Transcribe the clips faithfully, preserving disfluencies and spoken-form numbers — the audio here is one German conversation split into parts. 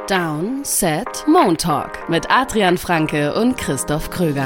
Down, Set, Moon Talk mit Adrian Franke und Christoph Kröger.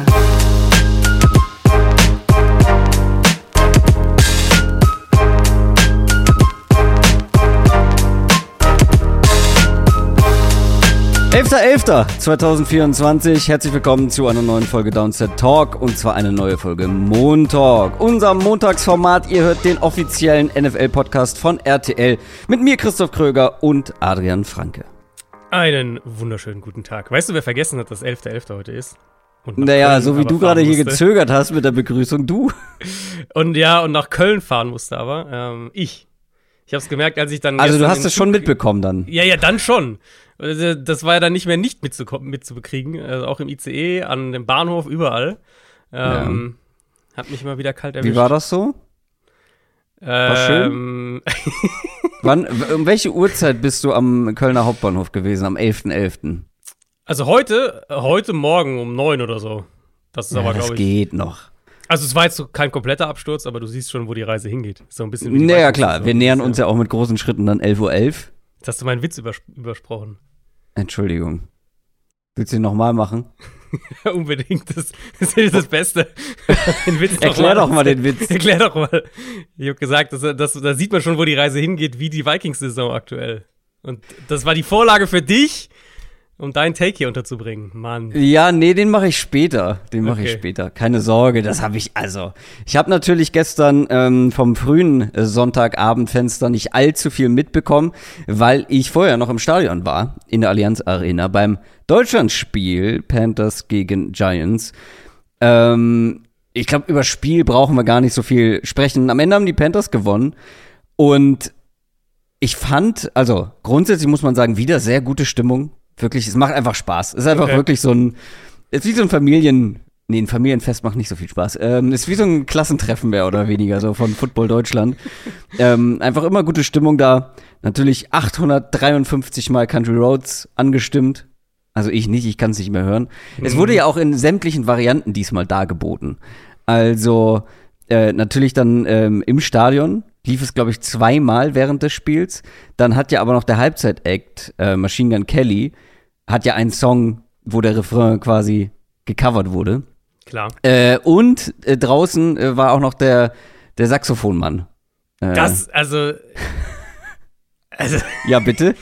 elfter elfter zweitausendvierundzwanzig, herzlich willkommen zu einer neuen Folge Downset Talk und zwar eine neue Folge Moon Talk, unser Montagsformat. Ihr hört den offiziellen N F L-Podcast von R T L mit mir, Christoph Kröger und Adrian Franke. Einen wunderschönen guten Tag. Weißt du, wer vergessen hat, dass elfter elfter heute ist? Und naja, Köln so wie du gerade hier musste. gezögert hast mit der Begrüßung, du. Und ja, und nach Köln fahren musste aber ähm, ich. Ich hab's gemerkt, als ich dann Also du hast es schon mitbekommen dann? Ja, ja, dann schon. Das war ja dann nicht mehr nicht mitzukommen, mitzubekriegen. Also auch im I C E, an dem Bahnhof, überall. Ähm, ja. Hat mich immer wieder kalt erwischt. Wie war das so? War ähm, schön? Wann, um welche Uhrzeit bist du am Kölner Hauptbahnhof gewesen, am elfter elfter? Also heute, heute Morgen um neun oder so. Das ist Ja, aber, das glaube ich. geht noch. Also es war jetzt so kein kompletter Absturz, aber du siehst schon, wo die Reise hingeht. So ein bisschen wie die Naja, Vikings klar, so. wir nähern Ja. uns ja auch mit großen Schritten dann elf Uhr elf. Jetzt hast du meinen Witz übers- übersprochen. Entschuldigung. Willst du ihn nochmal machen? Unbedingt, das, das ist das Beste. Den Witz Erklär noch doch mal den Witz. Erklär doch mal. Ich habe gesagt, dass, dass, da sieht man schon, wo die Reise hingeht, wie die Vikings-Saison aktuell. Und das war die Vorlage für dich, um deinen Take hier unterzubringen. Mann. Ja, nee, den mache ich später. Den mache ich Okay. später. Keine Sorge, das habe ich, also. Ich habe natürlich gestern ähm, vom frühen äh, Sonntagabendfenster nicht allzu viel mitbekommen, weil ich vorher noch im Stadion war, in der Allianz Arena, beim Deutschlandspiel Panthers gegen Giants. Ähm, ich glaube, über Spiel brauchen wir gar nicht so viel sprechen. Am Ende haben die Panthers gewonnen und ich fand, also grundsätzlich muss man sagen, wieder sehr gute Stimmung. Wirklich, es macht einfach Spaß. Es ist einfach Okay. wirklich so ein, es ist wie so ein Familien, nee, ein Familienfest macht nicht so viel Spaß. Ähm, es ist wie so ein Klassentreffen mehr oder weniger, so von Football Deutschland. ähm, einfach immer gute Stimmung da. Natürlich achthundertdreiundfünfzig Mal Country Roads angestimmt. Also ich nicht, ich kann es nicht mehr hören. Mhm. Es wurde ja auch in sämtlichen Varianten diesmal dargeboten. Also äh, natürlich dann ähm, im Stadion lief es, glaube ich, zweimal während des Spiels. Dann hat ja aber noch der Halbzeit-Act, äh, Machine Gun Kelly, hat ja einen Song, wo der Refrain quasi gecovert wurde. Klar. Äh, und äh, draußen äh, war auch noch der, der Saxophonmann. Äh, Das, also. Also, ja, bitte?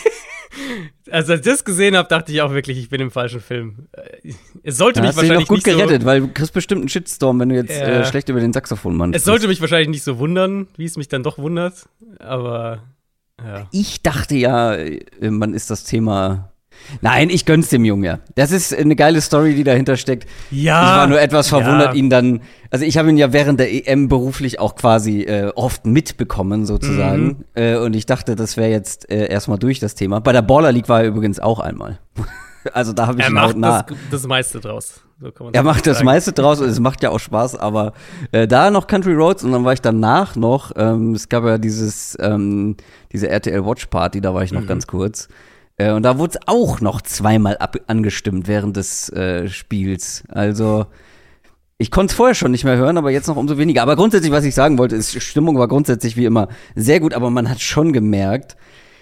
als ich das gesehen habe, dachte ich auch wirklich, ich bin im falschen Film. Es sollte Da mich hast du dich wahrscheinlich noch gut nicht so, gerettet, weil du kriegst bestimmt einen Shitstorm, wenn du jetzt Ja. äh, schlecht über den Saxophonmann Es sollte mich wahrscheinlich nicht so wundern, wie es mich dann doch wundert. Aber, ja. Ich dachte ja, äh, man ist das Thema. Nein, ich gönn's dem Jungen ja. Das ist eine geile Story, die dahinter steckt. Ja. Ich war nur etwas verwundert, ja. ihn dann. Also ich habe ihn ja während der E M beruflich auch quasi äh, oft mitbekommen, sozusagen. Mhm. Äh, und ich dachte, das wäre jetzt äh, erstmal durch das Thema. Bei der Baller League war er übrigens auch einmal. Also da habe ich Er ihn macht nah. das, das meiste draus. So kann man Er macht das sagen. meiste draus und es macht ja auch Spaß, aber äh, da noch Country Roads und dann war ich danach noch, ähm, es gab ja dieses, ähm, diese R T L Watch Party, da war ich noch Mhm. ganz kurz. Äh, und da wurde es auch noch zweimal ab angestimmt während des äh, Spiels. Also ich konnte es vorher schon nicht mehr hören, aber jetzt noch umso weniger. Aber grundsätzlich, was ich sagen wollte, ist, Stimmung war grundsätzlich wie immer sehr gut, aber man hat schon gemerkt,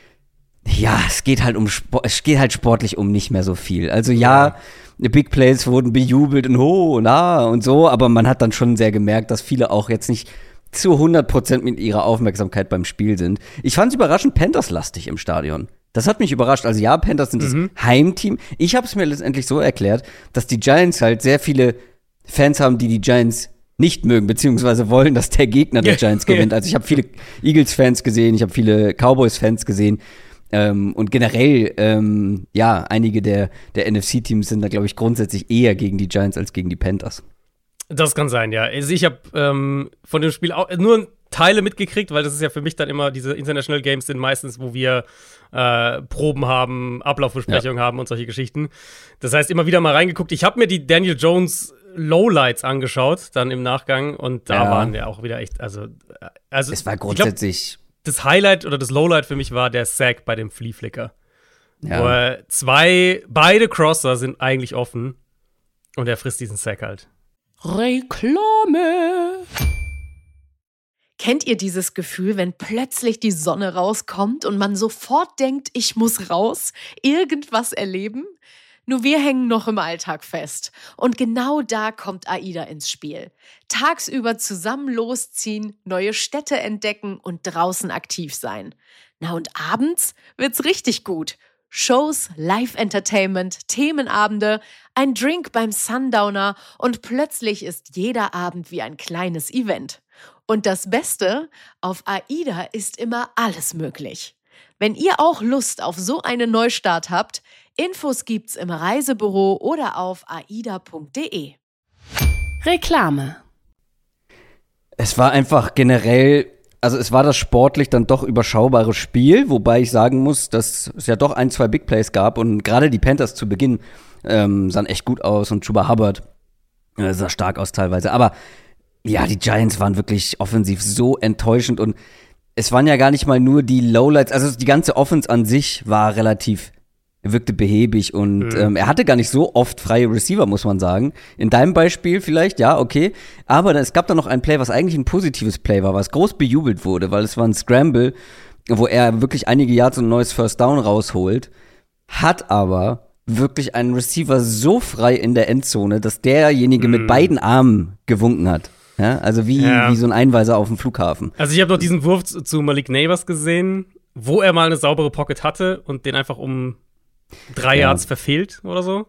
ja, es geht halt um Sport, es geht halt sportlich um nicht mehr so viel. Also ja, Big Plays wurden bejubelt und ho und ah und so, aber man hat dann schon sehr gemerkt, dass viele auch jetzt nicht zu hundert Prozent mit ihrer Aufmerksamkeit beim Spiel sind. Ich fand es überraschend Panthers-lastig im Stadion. Das hat mich überrascht. Also ja, Panthers sind Mhm. das Heimteam. Ich habe es mir letztendlich so erklärt, dass die Giants halt sehr viele Fans haben, die die Giants nicht mögen, beziehungsweise wollen, dass der Gegner der Ja. Giants gewinnt. Also ich habe viele Eagles-Fans gesehen, ich habe viele Cowboys-Fans gesehen. Ähm, und generell, ähm, ja, einige der, der N F C-Teams sind da, glaube ich, grundsätzlich eher gegen die Giants als gegen die Panthers. Das kann sein, ja. Also ich habe ähm, von dem Spiel auch nur Teile mitgekriegt, weil das ist ja für mich dann immer, diese International Games sind meistens, wo wir äh, Proben haben, Ablaufbesprechungen ja. haben und solche Geschichten. Das heißt, immer wieder mal reingeguckt. Ich habe mir die Daniel Jones Lowlights angeschaut, dann im Nachgang, und da Ja. waren wir auch wieder echt, also, also Es war ich glaub, grundsätzlich. das Highlight oder das Lowlight für mich war der Sack bei dem Flea Flicker. Ja. Wo er zwei, beide Crosser sind eigentlich offen und er frisst diesen Sack halt. Reklame. Kennt ihr dieses Gefühl, wenn plötzlich die Sonne rauskommt und man sofort denkt, ich muss raus, irgendwas erleben? Nur wir hängen noch im Alltag fest. Und genau da kommt AIDA ins Spiel. Tagsüber zusammen losziehen, neue Städte entdecken und draußen aktiv sein. Na und abends wird's richtig gut. Shows, Live-Entertainment, Themenabende, ein Drink beim Sundowner und plötzlich ist jeder Abend wie ein kleines Event. Und das Beste, auf AIDA ist immer alles möglich. Wenn ihr auch Lust auf so einen Neustart habt, Infos gibt's im Reisebüro oder auf aida punkt de. Reklame. Es war einfach generell, also es war das sportlich dann doch überschaubare Spiel, wobei ich sagen muss, dass es ja doch ein, zwei Big Plays gab und gerade die Panthers zu Beginn ähm, sahen echt gut aus und Chuba Hubbard äh, sah stark aus teilweise, aber ja, die Giants waren wirklich offensiv so enttäuschend und es waren ja gar nicht mal nur die Lowlights, also die ganze Offense an sich war relativ, wirkte behäbig und mhm. ähm, er hatte gar nicht so oft freie Receiver, muss man sagen. In deinem Beispiel vielleicht, ja, okay, aber es gab da noch ein Play, was eigentlich ein positives Play war, was groß bejubelt wurde, weil es war ein Scramble, wo er wirklich einige Yards und ein neues First Down rausholt, hat aber wirklich einen Receiver so frei in der Endzone, dass derjenige mhm. mit beiden Armen gewunken hat. Ja, also wie, ja. wie so ein Einweiser auf dem Flughafen. Also ich habe noch diesen Wurf zu, zu Malik Neighbors gesehen, wo er mal eine saubere Pocket hatte und den einfach um drei ja. Yards verfehlt oder so.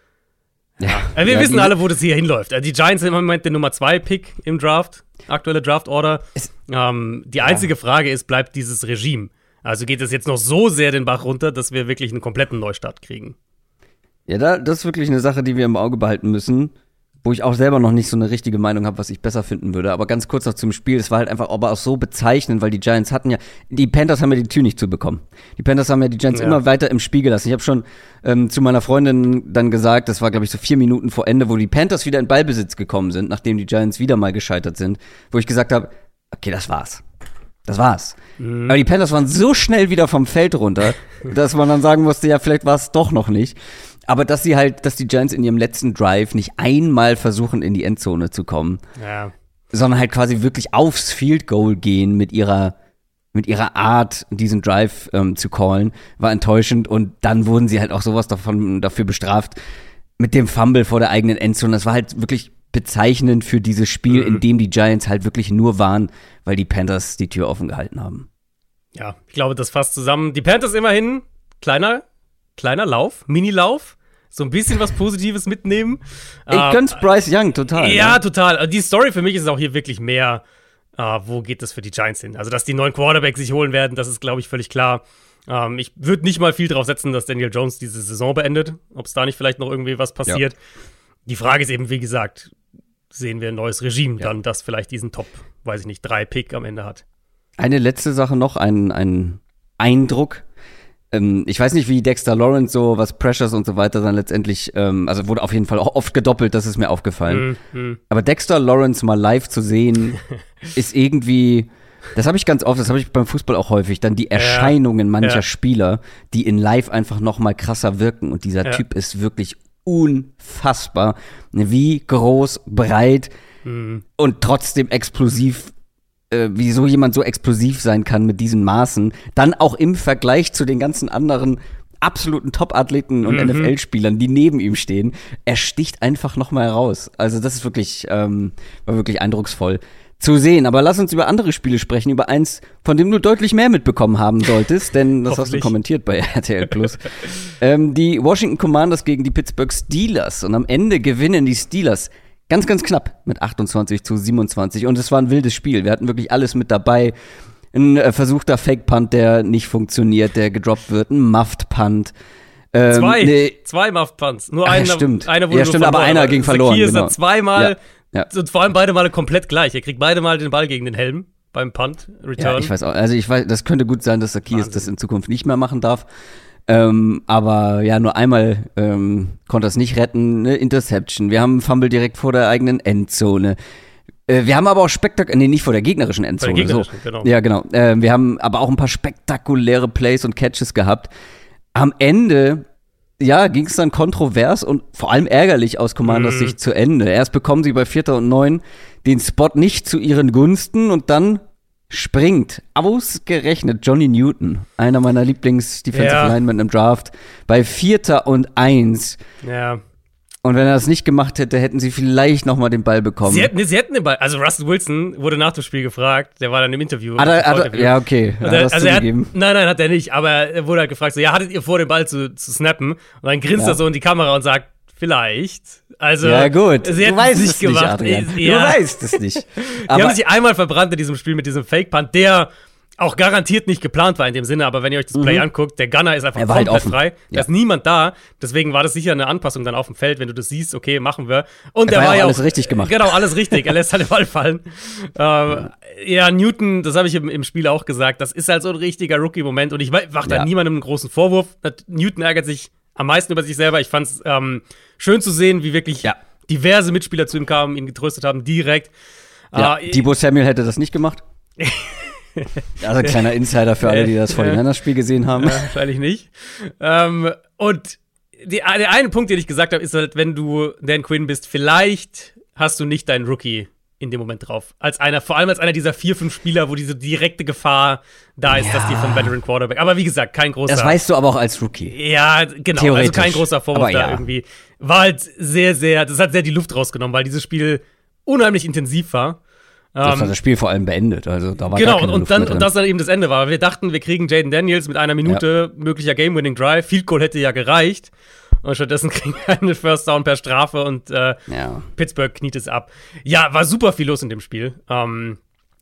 Ja. Also wir ja, wissen alle, wo das hier hinläuft. Also die Giants sind im Moment der Nummer zwei Pick im Draft, aktuelle Draft-Order. Ähm, die einzige ja. Frage ist, bleibt dieses Regime? Also geht es jetzt noch so sehr den Bach runter, dass wir wirklich einen kompletten Neustart kriegen? Ja, da, das ist wirklich eine Sache, die wir im Auge behalten müssen. Wo ich auch selber noch nicht so eine richtige Meinung habe, was ich besser finden würde. Aber ganz kurz noch zum Spiel, es war halt einfach aber auch so bezeichnend, weil die Giants hatten ja, die Panthers haben ja die Tür nicht zu bekommen. Die Panthers haben ja die Giants ja. immer weiter im Spiel gelassen. Ich habe schon ähm, zu meiner Freundin dann gesagt, das war glaube ich so vier Minuten vor Ende, wo die Panthers wieder in Ballbesitz gekommen sind, nachdem die Giants wieder mal gescheitert sind, wo ich gesagt habe, okay, das war's. Das war's. Mhm. Aber die Panthers waren so schnell wieder vom Feld runter, dass man dann sagen musste, ja, vielleicht war es doch noch nicht. Aber dass sie halt, dass die Giants in ihrem letzten Drive nicht einmal versuchen, in die Endzone zu kommen, ja. sondern halt quasi wirklich aufs Field Goal gehen mit ihrer, mit ihrer Art, diesen Drive ähm, zu callen, war enttäuschend. Und dann wurden sie halt auch sowas davon, dafür bestraft mit dem Fumble vor der eigenen Endzone. Das war halt wirklich bezeichnend für dieses Spiel, mhm. in dem die Giants halt wirklich nur waren, weil die Panthers die Tür offen gehalten haben. Ja, ich glaube, das fasst zusammen. Die Panthers immerhin, kleiner, kleiner Lauf, Mini-Lauf. So ein bisschen was Positives mitnehmen. Ich uh, gönn's Bryce Young total. Ja, ne? total. Die Story für mich ist auch hier wirklich mehr, uh, wo geht das für die Giants hin? Also, dass die neuen Quarterbacks sich holen werden, das ist, glaube ich, völlig klar. Um, ich würde nicht mal viel drauf setzen, dass Daniel Jones diese Saison beendet. Ob es da nicht vielleicht noch irgendwie was passiert. Ja. Die Frage ist eben, wie gesagt, sehen wir ein neues Regime ja. dann, das vielleicht diesen Top, weiß ich nicht, drei Pick am Ende hat. Eine letzte Sache noch, ein, ein Eindruck. Ähm, ich weiß nicht, wie Dexter Lawrence so, was Pressures und so weiter dann letztendlich, ähm, also wurde auf jeden Fall auch oft gedoppelt, das ist mir aufgefallen. Mm, mm. Aber Dexter Lawrence mal live zu sehen, ist irgendwie, das habe ich ganz oft, das habe ich beim Fußball auch häufig, dann die Erscheinungen ja. mancher ja. Spieler, die in live einfach noch mal krasser wirken. Und dieser ja. Typ ist wirklich unfassbar, wie groß, breit mm. und trotzdem explosiv. Äh, wie so jemand so explosiv sein kann mit diesen Maßen, dann auch im Vergleich zu den ganzen anderen absoluten Top-Athleten und mhm. N F L-Spielern, die neben ihm stehen, er sticht einfach noch mal heraus. Also das ist wirklich, ähm, war wirklich eindrucksvoll zu sehen. Aber lass uns über andere Spiele sprechen, über eins, von dem du deutlich mehr mitbekommen haben solltest, denn das hast du kommentiert bei R T L Plus. ähm, die Washington Commanders gegen die Pittsburgh Steelers und am Ende gewinnen die Steelers ganz, ganz knapp mit achtundzwanzig zu siebenundzwanzig. Und es war ein wildes Spiel. Wir hatten wirklich alles mit dabei. Ein äh, versuchter Fake-Punt, der nicht funktioniert, der gedroppt wird. Ein Muffed-Punt. Ähm, zwei. Ne, zwei Muffed-Punts. Nur Ach, einer, stimmt. einer wurde ja, stimmt, nur aber einer ging verloren. Hier genau. ist er zweimal. Ja, ja. Und vor allem beide Male komplett gleich. Er kriegt beide Mal den Ball gegen den Helm beim Punt-Return. Ja, ich weiß auch. Also ich weiß, das könnte gut sein, dass Zacchaeus das in Zukunft nicht mehr machen darf. Ähm, aber ja, nur einmal ähm, konnte er es nicht retten, eine Interception. Wir haben einen Fumble direkt vor der eigenen Endzone. Äh, wir haben aber auch spektakulär, nee, nicht vor der gegnerischen Endzone. Der gegnerischen, so. genau. Ja, genau. Äh, wir haben aber auch ein paar spektakuläre Plays und Catches gehabt. Am Ende, ja, ging es dann kontrovers und vor allem ärgerlich aus Commanders mhm. Sicht zu Ende. Erst bekommen sie bei Vierter und Neun den Spot nicht zu ihren Gunsten und dann springt ausgerechnet Johnny Newton, einer meiner Lieblings-Defensive Ja. Linemen im Draft, bei Vierter und Eins. Ja. Und wenn er das nicht gemacht hätte, hätten sie vielleicht noch mal den Ball bekommen. Sie hätten, nee, sie hätten den Ball. Also Russell Wilson wurde nach dem Spiel gefragt, der war dann im Interview. Hat er, hat er, ja, okay. Und Hat er, er das also er hat, zugegeben? nein, nein, hat er nicht. Aber er wurde halt gefragt, so, ja, hattet ihr vor, den Ball zu, zu snappen? Und dann grinst Ja. er so in die Kamera und sagt, vielleicht. Also, Ja, gut. sie Du hätten weißt es es nicht, Adrian. Ja. Du weißt es nicht. Die Aber haben sich einmal verbrannt in diesem Spiel mit diesem Fake-Punt, der auch garantiert nicht geplant war in dem Sinne, aber wenn ihr euch das Play anguckt, der Gunner ist einfach Er war halt komplett offen. frei. Da Ja. ist niemand da. Deswegen war das sicher eine Anpassung dann auf dem Feld, wenn du das siehst, okay, machen wir. Und Er der war war ja ja auch alles auch, richtig gemacht. Genau, alles richtig. Er lässt halt den Ball fallen. ähm, ja, Newton, das habe ich im, im Spiel auch gesagt, das ist halt so ein richtiger Rookie-Moment und ich mache da Ja. niemandem einen großen Vorwurf. Newton ärgert sich am meisten über sich selber. Ich fand es ähm, schön zu sehen, wie wirklich Ja. diverse Mitspieler zu ihm kamen, ihn getröstet haben, direkt. ja, Äh, Deebo Samuel hätte das nicht gemacht. Also ein kleiner Insider für alle, die das Fortinanders-Spiel gesehen haben. Ja, wahrscheinlich nicht. Ähm, und die, der eine Punkt, den ich gesagt habe, ist halt, wenn du Dan Quinn bist, vielleicht hast du nicht deinen Rookie in dem Moment drauf. Als einer, vor allem als einer dieser vier, fünf Spieler, wo diese direkte Gefahr da ist, Ja. dass die vom Veteran Quarterback. Aber wie gesagt, kein großer. Das weißt du aber auch als Rookie. Ja, genau. Theoretisch. Also kein großer Vorwurf Aber da ja. irgendwie. War halt sehr, sehr, das hat sehr die Luft rausgenommen, weil dieses Spiel unheimlich intensiv war. Das Ähm, hat das Spiel vor allem beendet. Also da war Genau, gar keine und, Luft dann, mehr drin. und das dann eben das Ende war. Wir dachten, wir kriegen Jaden Daniels mit einer Minute möglicher Game-Winning-Drive. Field Goal hätte ja gereicht. Und stattdessen kriegen wir einen First Down per Strafe und äh, ja. Pittsburgh kniet es ab. Ja, war super viel los in dem Spiel. Ähm,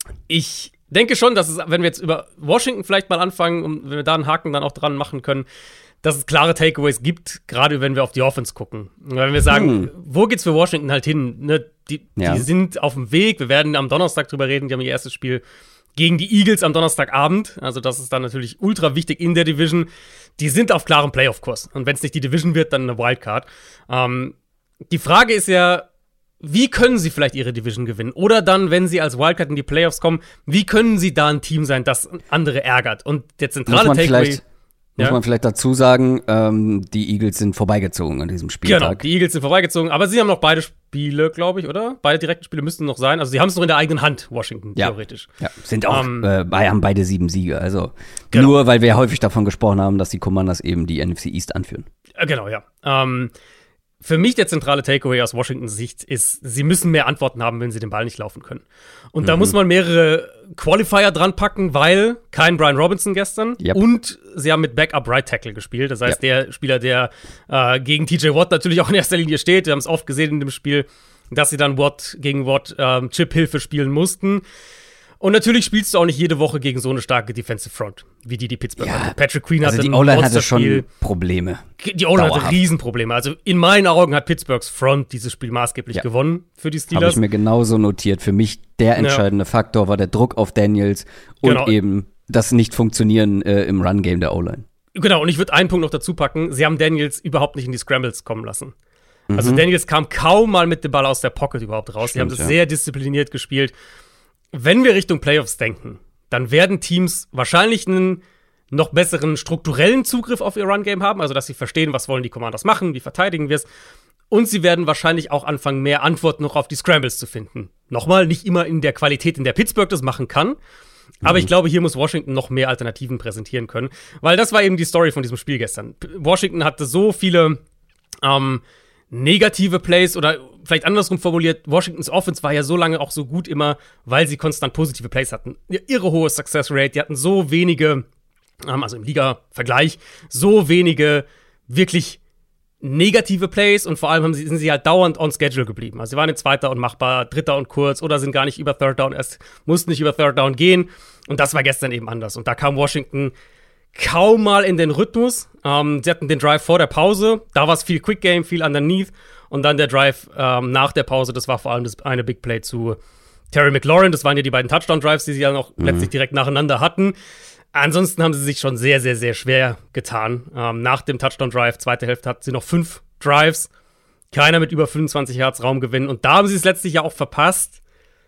ich denke schon, dass es, wenn wir jetzt über Washington vielleicht mal anfangen und wenn wir da einen Haken dann auch dran machen können, dass es klare Takeaways gibt, gerade wenn wir auf die Offense gucken. Und wenn wir sagen, Hm. wo geht's für Washington halt hin? Ne, die, Ja. die sind auf dem Weg. Wir werden am Donnerstag drüber reden. Die haben ihr erstes Spiel gegen die Eagles am Donnerstagabend. Also das ist dann natürlich ultra wichtig in der Division. Die sind auf klarem Playoff-Kurs. Und wenn es nicht die Division wird, dann eine Wildcard. Ähm, die Frage ist ja, wie können sie vielleicht ihre Division gewinnen? Oder dann, wenn sie als Wildcard in die Playoffs kommen, wie können sie da ein Team sein, das andere ärgert? Und der Muss zentrale man Takeaway. vielleicht, muss Ja. man vielleicht dazu sagen, ähm, die Eagles sind vorbeigezogen an diesem Genau, Spieltag. die Eagles sind vorbeigezogen, aber sie haben noch beide Spiele, glaube ich, oder? Beide direkten Spiele müssten noch sein. Also sie haben es noch in der eigenen Hand, Washington, Ja. theoretisch. Ja, sind auch, Ähm, äh, bei- haben beide sieben Siege. Also Genau. nur, weil wir häufig davon gesprochen haben, dass die Commanders eben die N F C East anführen. Äh, Genau, ja. Ähm, für mich der zentrale Takeaway aus Washingtons Sicht ist, sie müssen mehr Antworten haben, wenn sie den Ball nicht laufen können. Und da muss man mehrere Qualifier dran packen, weil kein Brian Robinson gestern Yep. und sie haben mit Backup Right Tackle gespielt. Das heißt, der Spieler, der äh, gegen T J Watt natürlich auch in erster Linie steht, wir haben es oft gesehen in dem Spiel, dass sie dann Watt gegen Watt ähm, Chip-Hilfe spielen mussten. Und natürlich spielst du auch nicht jede Woche gegen so eine starke Defensive Front, wie die die Pittsburgh Ja, hatte. Patrick Queen Also hatte die ein O-Line hatte Monsterspiel. schon Probleme. Die O-Line hatte Dauerhaft. Riesenprobleme. Also in meinen Augen hat Pittsburghs Front dieses Spiel maßgeblich Ja. gewonnen für die Habe Steelers. ich mir genauso notiert. Für mich der entscheidende Faktor war der Druck auf Daniels und Genau. eben das Nicht-Funktionieren äh, im Run-Game der O-Line. Genau, und ich würde einen Punkt noch dazu packen. Sie haben Daniels überhaupt nicht in die Scrambles kommen lassen. Also Daniels kam kaum mal mit dem Ball aus der Pocket überhaupt raus. Sie haben das ja. sehr diszipliniert gespielt. Wenn wir Richtung Playoffs denken, dann werden Teams wahrscheinlich einen noch besseren strukturellen Zugriff auf ihr Run-Game haben, also dass sie verstehen, was wollen die Commanders machen, wie verteidigen wir es. Und sie werden wahrscheinlich auch anfangen, mehr Antworten noch auf die Scrambles zu finden. Nochmal, nicht immer in der Qualität, in der Pittsburgh das machen kann. Aber ich glaube, hier muss Washington noch mehr Alternativen präsentieren können. Weil das war eben die Story von diesem Spiel gestern. P- Washington hatte so viele ähm, negative Plays oder vielleicht andersrum formuliert, Washingtons Offense war ja so lange auch so gut immer, weil sie konstant positive Plays hatten. Ihre hohe Success Rate, die hatten so wenige, ähm, also im Liga-Vergleich, so wenige wirklich negative Plays und vor allem haben sie, sind sie halt dauernd on schedule geblieben. Also sie waren in Zweiter und machbar, Dritter und kurz oder sind gar nicht über Third Down, erst mussten nicht über Third Down gehen. Und das war gestern eben anders. Und da kam Washington kaum mal in den Rhythmus. Ähm, sie hatten den Drive vor der Pause, da war es viel Quick Game, viel underneath. Und dann der Drive ähm, nach der Pause, das war vor allem das eine Big Play zu Terry McLaurin. Das waren ja die beiden Touchdown-Drives, die sie dann auch letztlich direkt nacheinander hatten. Ansonsten haben sie sich schon sehr, sehr, sehr schwer getan. Ähm, nach dem Touchdown-Drive, zweite Hälfte, hatten sie noch fünf Drives. Keiner mit über fünfundzwanzig Yards Raumgewinn. Und da haben sie es letztlich ja auch verpasst,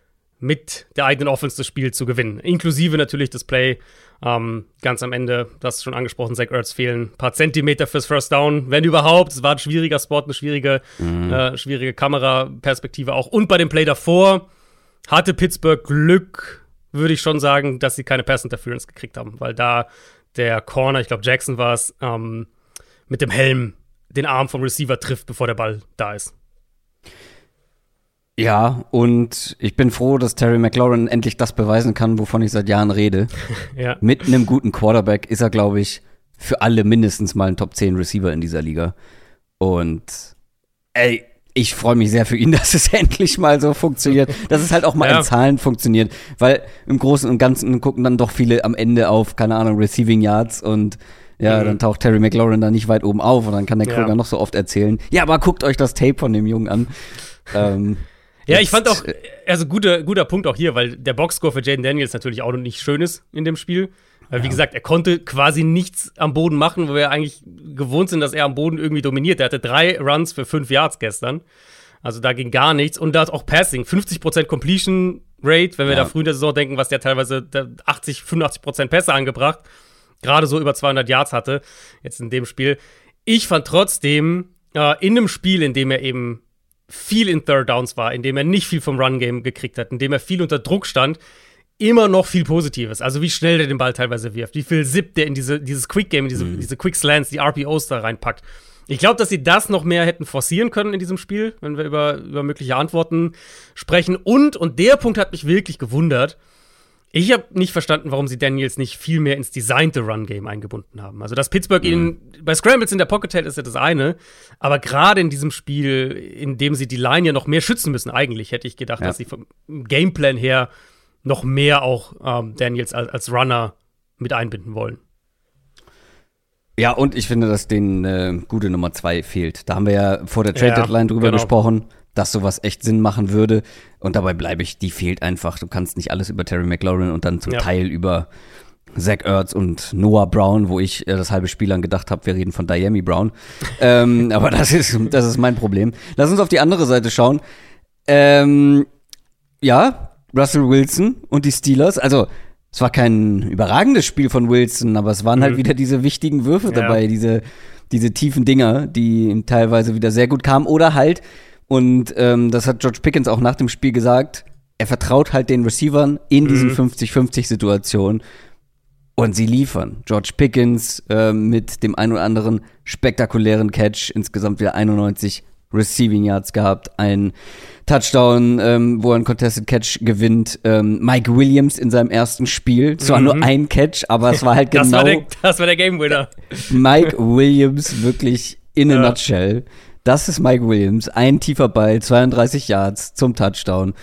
mit der eigenen Offense das Spiel zu gewinnen. Inklusive natürlich das Play ähm, ganz am Ende, das schon angesprochen, Zach Ertz fehlen ein paar Zentimeter fürs First Down, wenn überhaupt. Es war ein schwieriger Spot, eine schwierige, mhm. äh, schwierige Kameraperspektive auch. Und bei dem Play davor hatte Pittsburgh Glück, würde ich schon sagen, dass sie keine Pass-Interference gekriegt haben, weil da der Corner, ich glaube Jackson war es, ähm, mit dem Helm den Arm vom Receiver trifft, bevor der Ball da ist. Ja, und ich bin froh, dass Terry McLaurin endlich das beweisen kann, wovon ich seit Jahren rede. Ja. Mit einem guten Quarterback ist er, glaube ich, für alle mindestens mal ein Top zehn Receiver in dieser Liga. Und ey, ich freue mich sehr für ihn, dass es endlich mal so funktioniert, dass es halt auch mal ja. in Zahlen funktioniert, weil im Großen und Ganzen gucken dann doch viele am Ende auf, keine Ahnung, Receiving Yards und ja, mhm. dann taucht Terry McLaurin da nicht weit oben auf und dann kann der Kröger ja. noch so oft erzählen, ja, aber guckt euch das Tape von dem Jungen an. ähm, Ja, ich fand auch, also guter, guter Punkt auch hier, weil der Boxscore für Jaden Daniels natürlich auch noch nicht schön ist in dem Spiel. Weil, ja. wie gesagt, er konnte quasi nichts am Boden machen, wo wir eigentlich gewohnt sind, dass er am Boden irgendwie dominiert. Er hatte drei Runs für fünf Yards gestern. Also da ging gar nichts. Und da ist auch Passing, fünfzig Prozent Completion Rate, wenn wir ja. da früh in der Saison denken, was der teilweise achtzig, fünfundachtzig Prozent Pässe angebracht, gerade so über zweihundert Yards hatte, jetzt in dem Spiel. Ich fand trotzdem, äh, in einem Spiel, in dem er eben viel in Third Downs war, in dem er nicht viel vom Run-Game gekriegt hat, in dem er viel unter Druck stand, immer noch viel Positives. Also wie schnell der den Ball teilweise wirft, wie viel Zip der in diese, dieses Quick-Game, in diese, mhm. diese Quick-Slants, die R P Os da reinpackt. Ich glaube, dass sie das noch mehr hätten forcieren können in diesem Spiel, wenn wir über, über mögliche Antworten sprechen. Und, und der Punkt hat mich wirklich gewundert, ich habe nicht verstanden, warum sie Daniels nicht viel mehr ins designte Run-Game eingebunden haben. Also, dass Pittsburgh mhm. ihn bei Scrambles in der Pocket hält, ist ja das eine. Aber gerade in diesem Spiel, in dem sie die Line ja noch mehr schützen müssen, eigentlich hätte ich gedacht, ja. dass sie vom Gameplan her noch mehr auch ähm, Daniels als, als Runner mit einbinden wollen. Ja, und ich finde, dass denen äh, gute Nummer zwei fehlt. Da haben wir ja vor der Trade-Deadline ja, drüber genau. gesprochen, dass sowas echt Sinn machen würde. Und dabei bleibe ich, die fehlt einfach. Du kannst nicht alles über Terry McLaurin und dann zum ja. Teil über Zach Ertz und Noah Brown, wo ich äh, das halbe Spiel lang gedacht habe, wir reden von Diami Brown. ähm, aber das ist, das ist mein Problem. Lass uns auf die andere Seite schauen. Ähm, ja, Russell Wilson und die Steelers. Also, es war kein überragendes Spiel von Wilson, aber es waren mhm. halt wieder diese wichtigen Würfe ja. dabei, diese, diese tiefen Dinger, die ihm teilweise wieder sehr gut kamen. Oder halt, und ähm, das hat George Pickens auch nach dem Spiel gesagt, er vertraut halt den Receivern in diesen mhm. fünfzig fünfzig Situationen und sie liefern. George Pickens äh, mit dem ein oder anderen spektakulären Catch, insgesamt wieder einundneunzig Receiving Yards gehabt, ein Touchdown, ähm, wo er einen Contested Catch gewinnt. Ähm, Mike Williams in seinem ersten Spiel. Zwar mhm. nur ein Catch, aber es war halt genau. Das war der, das war der Game Winner. Mike Williams wirklich in a ja. nutshell. Das ist Mike Williams. Ein tiefer Ball, zweiunddreißig Yards zum Touchdown.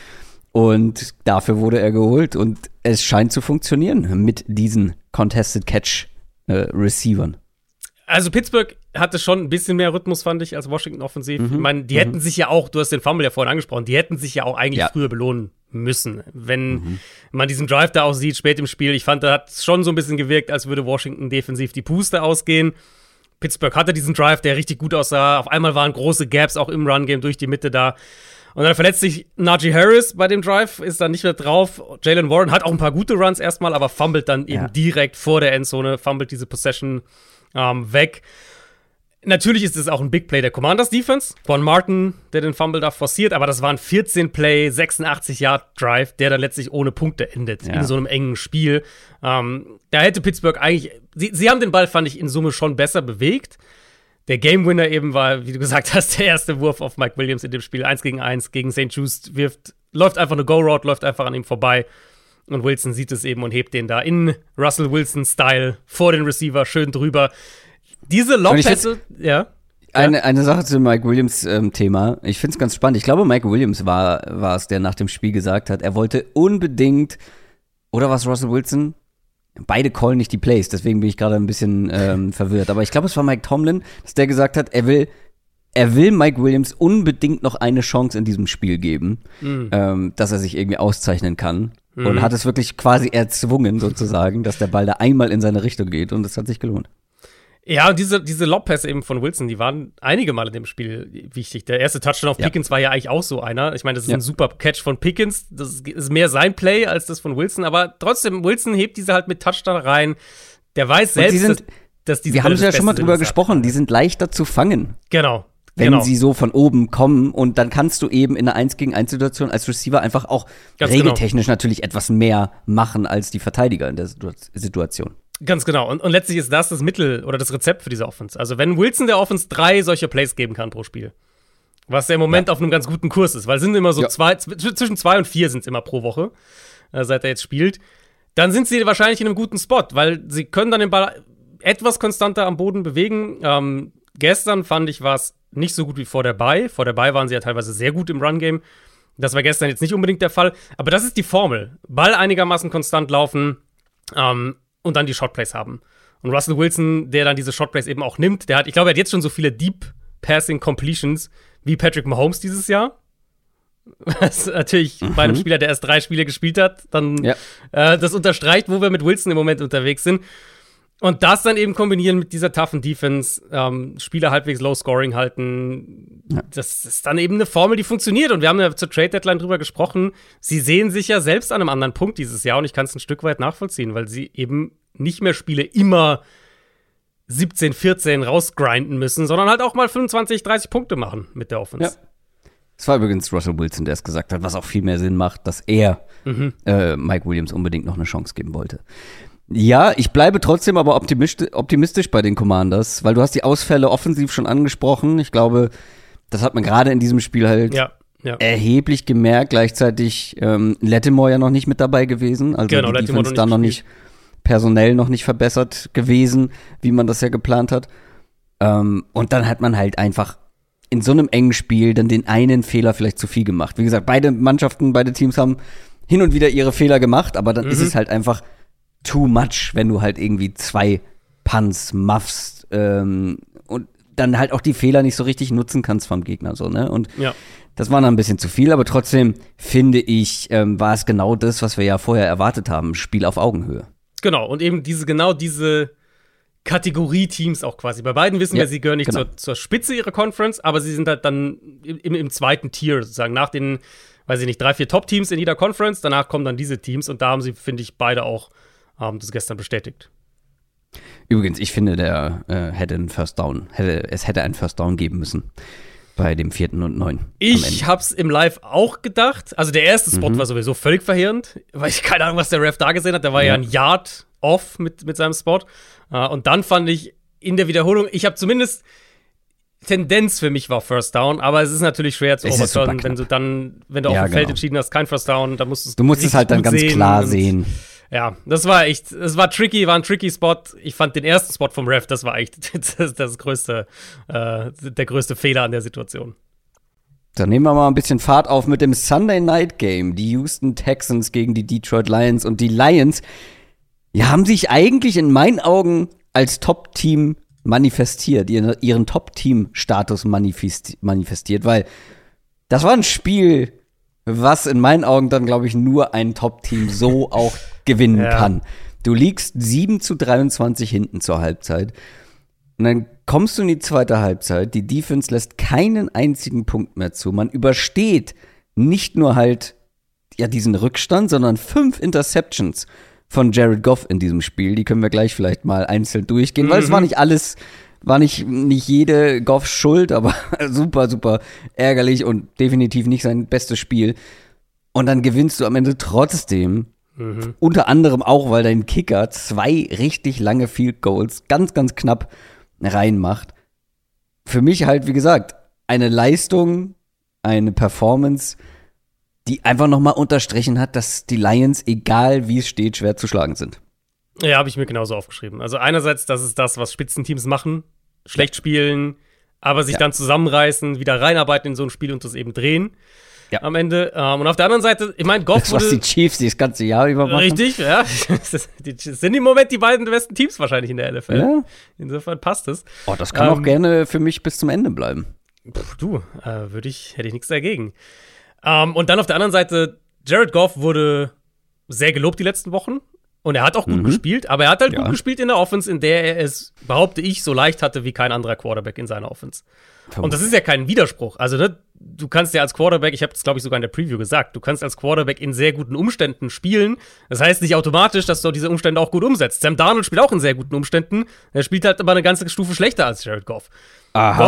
Und dafür wurde er geholt. Und es scheint zu funktionieren mit diesen Contested Catch äh, Receivern. Also Pittsburgh hatte schon ein bisschen mehr Rhythmus, fand ich, als Washington offensiv. Mhm. Ich meine, die mhm. hätten sich ja auch, du hast den Fumble ja vorhin angesprochen, die hätten sich ja auch eigentlich ja. früher belohnen müssen. Wenn mhm. man diesen Drive da auch sieht, spät im Spiel, ich fand, da hat es schon so ein bisschen gewirkt, als würde Washington defensiv die Puste ausgehen. Pittsburgh hatte diesen Drive, der richtig gut aussah. Auf einmal waren große Gaps auch im Run-Game durch die Mitte da. Und dann verletzt sich Najee Harris bei dem Drive, ist dann nicht mehr drauf. Jaylen Warren hat auch ein paar gute Runs erstmal, aber fummelt dann eben ja. direkt vor der Endzone, fummelt diese Possession ähm, weg. Natürlich ist es auch ein Big Play der Commanders Defense von Martin, der den Fumble da forciert, aber das war ein vierzehn Play, sechsundachtzig Yard Drive, der dann letztlich ohne Punkte endet ja. in so einem engen Spiel. Ähm, da hätte Pittsburgh eigentlich, sie, sie haben den Ball, fand ich, in Summe schon besser bewegt. Der Game Winner eben war, wie du gesagt hast, der erste Wurf auf Mike Williams in dem Spiel. eins gegen eins gegen Saint Just, wirft, läuft einfach eine Go-Route, läuft einfach an ihm vorbei. Und Wilson sieht es eben und hebt den da in Russell Wilson-Style vor den Receiver schön drüber. Diese Lobpässe, ja. Eine, eine Sache zu Mike Williams ähm, Thema. Ich finde es ganz spannend. Ich glaube, Mike Williams war war es, der nach dem Spiel gesagt hat, er wollte unbedingt, oder was Russell Wilson? Beide callen nicht die Plays, deswegen bin ich gerade ein bisschen ähm, verwirrt. Aber ich glaube, es war Mike Tomlin, dass der gesagt hat, er will er will Mike Williams unbedingt noch eine Chance in diesem Spiel geben, mhm. ähm, dass er sich irgendwie auszeichnen kann. Mhm. Und hat es wirklich quasi erzwungen, sozusagen, dass der Ball da einmal in seine Richtung geht. Und es hat sich gelohnt. Ja, und diese, diese Lobpässe eben von Wilson, die waren einige Mal in dem Spiel wichtig. Der erste Touchdown auf ja. Pickens war ja eigentlich auch so einer. Ich meine, das ist ja. ein super Catch von Pickens. Das ist mehr sein Play als das von Wilson. Aber trotzdem, Wilson hebt diese halt mit Touchdown rein. Der weiß selbst, sind, dass, dass diese wir haben ja schon mal drüber gesprochen. Die sind leichter zu fangen. Genau. wenn genau. sie so von oben kommen. Und dann kannst du eben in einer eins gegen eins Situation als Receiver einfach auch Ganz regeltechnisch genau. natürlich etwas mehr machen als die Verteidiger in der Situation. Ganz genau. Und, und letztlich ist das das Mittel oder das Rezept für diese Offense. Also wenn Wilson der Offense drei solche Plays geben kann pro Spiel, was ja im Moment ja. auf einem ganz guten Kurs ist, weil es sind immer so ja. zwei, zwischen zwei und vier sind es immer pro Woche, äh, seit er jetzt spielt, dann sind sie wahrscheinlich in einem guten Spot, weil sie können dann den Ball etwas konstanter am Boden bewegen. Ähm, gestern fand ich, war es nicht so gut wie vor der Bye. Vor der Bye waren sie ja teilweise sehr gut im Run-Game. Das war gestern jetzt nicht unbedingt der Fall. Aber das ist die Formel. Ball einigermaßen konstant laufen ähm, und dann die Shotplays haben. Und Russell Wilson, der dann diese Shotplays eben auch nimmt, der hat, ich glaube, er hat jetzt schon so viele Deep-Passing-Completions wie Patrick Mahomes dieses Jahr. Was natürlich mhm. bei einem Spieler, der erst drei Spiele gespielt hat, dann ja. äh, das unterstreicht, wo wir mit Wilson im Moment unterwegs sind. Und das dann eben kombinieren mit dieser toughen Defense, ähm, Spieler halbwegs Low-Scoring halten, ja. das ist dann eben eine Formel, die funktioniert. Und wir haben ja zur Trade-Deadline drüber gesprochen, sie sehen sich ja selbst an einem anderen Punkt dieses Jahr und ich kann es ein Stück weit nachvollziehen, weil sie eben nicht mehr Spiele immer siebzehn, vierzehn rausgrinden müssen, sondern halt auch mal fünfundzwanzig, dreißig Punkte machen mit der Offense. Ja. Es war übrigens Russell Wilson, der es gesagt hat, was auch viel mehr Sinn macht, dass er mhm. äh, Mike Williams unbedingt noch eine Chance geben wollte. Ja, ich bleibe trotzdem aber optimistisch, optimistisch bei den Commanders, weil du hast die Ausfälle offensiv schon angesprochen. Ich glaube, das hat man gerade in diesem Spiel halt ja, ja. erheblich gemerkt. Gleichzeitig ähm, Lattimore ja noch nicht mit dabei gewesen. Also genau, die Lattimore Defense da noch nicht personell noch nicht verbessert gewesen, wie man das ja geplant hat. Ähm, und dann hat man halt einfach in so einem engen Spiel dann den einen Fehler vielleicht zu viel gemacht. Wie gesagt, beide Mannschaften, beide Teams haben hin und wieder ihre Fehler gemacht, aber dann mhm. ist es halt einfach too much, wenn du halt irgendwie zwei Punts muffst ähm, und dann halt auch die Fehler nicht so richtig nutzen kannst vom Gegner, so, ne? Und ja. das war dann ein bisschen zu viel, aber trotzdem finde ich, ähm, war es genau das, was wir ja vorher erwartet haben, Spiel auf Augenhöhe. Genau, und eben diese, genau diese Kategorie-Teams auch quasi. Bei beiden wissen ja, wir, sie gehören nicht genau. zur, zur Spitze ihrer Conference, aber sie sind halt dann im, im zweiten Tier sozusagen, nach den, weiß ich nicht, drei, vier Top-Teams in jeder Conference, danach kommen dann diese Teams und da haben sie, finde ich, beide auch haben das gestern bestätigt. Übrigens, ich finde, der äh, hätte einen First Down, hätte, es hätte einen First Down geben müssen bei dem vierten und neun. Ich hab's im Live auch gedacht. Also der erste Spot mhm. war sowieso völlig verheerend, weil ich keine Ahnung, was der Ref da gesehen hat. Der war ja, ja ein Yard off mit, mit seinem Spot. Uh, und dann fand ich in der Wiederholung, ich habe zumindest Tendenz für mich war First Down, aber es ist natürlich schwer zu overturnen, wenn du dann, wenn du ja, auf dem genau. Feld entschieden hast, kein First Down, dann musst du musst es halt dann ganz klar und, sehen. Ja, das war echt, es war tricky, war ein tricky Spot. Ich fand den ersten Spot vom Ref, das war echt das, das größte, äh, der größte Fehler an der Situation. Dann nehmen wir mal ein bisschen Fahrt auf mit dem Sunday Night Game. Die Houston Texans gegen die Detroit Lions. Und die Lions, ja, haben sich eigentlich in meinen Augen als Top-Team manifestiert, ihren, ihren Top-Team-Status manifesti- manifestiert, weil das war ein Spiel, was in meinen Augen dann, glaube ich, nur ein Top-Team so auch gewinnen ja. kann. Du liegst sieben zu dreiundzwanzig hinten zur Halbzeit. Und dann kommst du in die zweite Halbzeit. Die Defense lässt keinen einzigen Punkt mehr zu. Man übersteht nicht nur halt ja diesen Rückstand, sondern fünf Interceptions von Jared Goff in diesem Spiel. Die können wir gleich vielleicht mal einzeln durchgehen, mhm. weil es war nicht alles, war nicht, nicht jede Goffs Schuld, aber super, super ärgerlich und definitiv nicht sein bestes Spiel. Und dann gewinnst du am Ende trotzdem, mhm. unter anderem auch, weil dein Kicker zwei richtig lange Field Goals ganz, ganz knapp reinmacht. Für mich halt, wie gesagt, eine Leistung, eine Performance, die einfach nochmal unterstrichen hat, dass die Lions, egal wie es steht, schwer zu schlagen sind. Ja, habe ich mir genauso aufgeschrieben. Also einerseits, das ist das, was Spitzenteams machen, schlecht spielen, aber sich ja. dann zusammenreißen, wieder reinarbeiten in so ein Spiel und das eben drehen. Ja. Am Ende. Ähm, und auf der anderen Seite, ich meine, Goff das, was die Chiefs das ganze Jahr über machen. Richtig, ja. Das sind im Moment die beiden besten Teams wahrscheinlich in der N F L. Ja. Insofern passt es. Oh, das kann ähm, auch gerne für mich bis zum Ende bleiben. Pff, du, äh, würde ich, hätte ich nichts dagegen. Ähm, und dann auf der anderen Seite, Jared Goff wurde sehr gelobt die letzten Wochen. Und er hat auch gut mhm. gespielt, aber er hat halt ja. gut gespielt in der Offense, in der er es, behaupte ich, so leicht hatte wie kein anderer Quarterback in seiner Offense. Vermutlich. Und das ist ja kein Widerspruch. Also, ne, du kannst ja als Quarterback, ich habe das, glaube ich, sogar in der Preview gesagt, du kannst als Quarterback in sehr guten Umständen spielen. Das heißt nicht automatisch, dass du diese Umstände auch gut umsetzt. Sam Darnold spielt auch in sehr guten Umständen. Er spielt halt aber eine ganze Stufe schlechter als Jared Goff. Aha. Goff hat,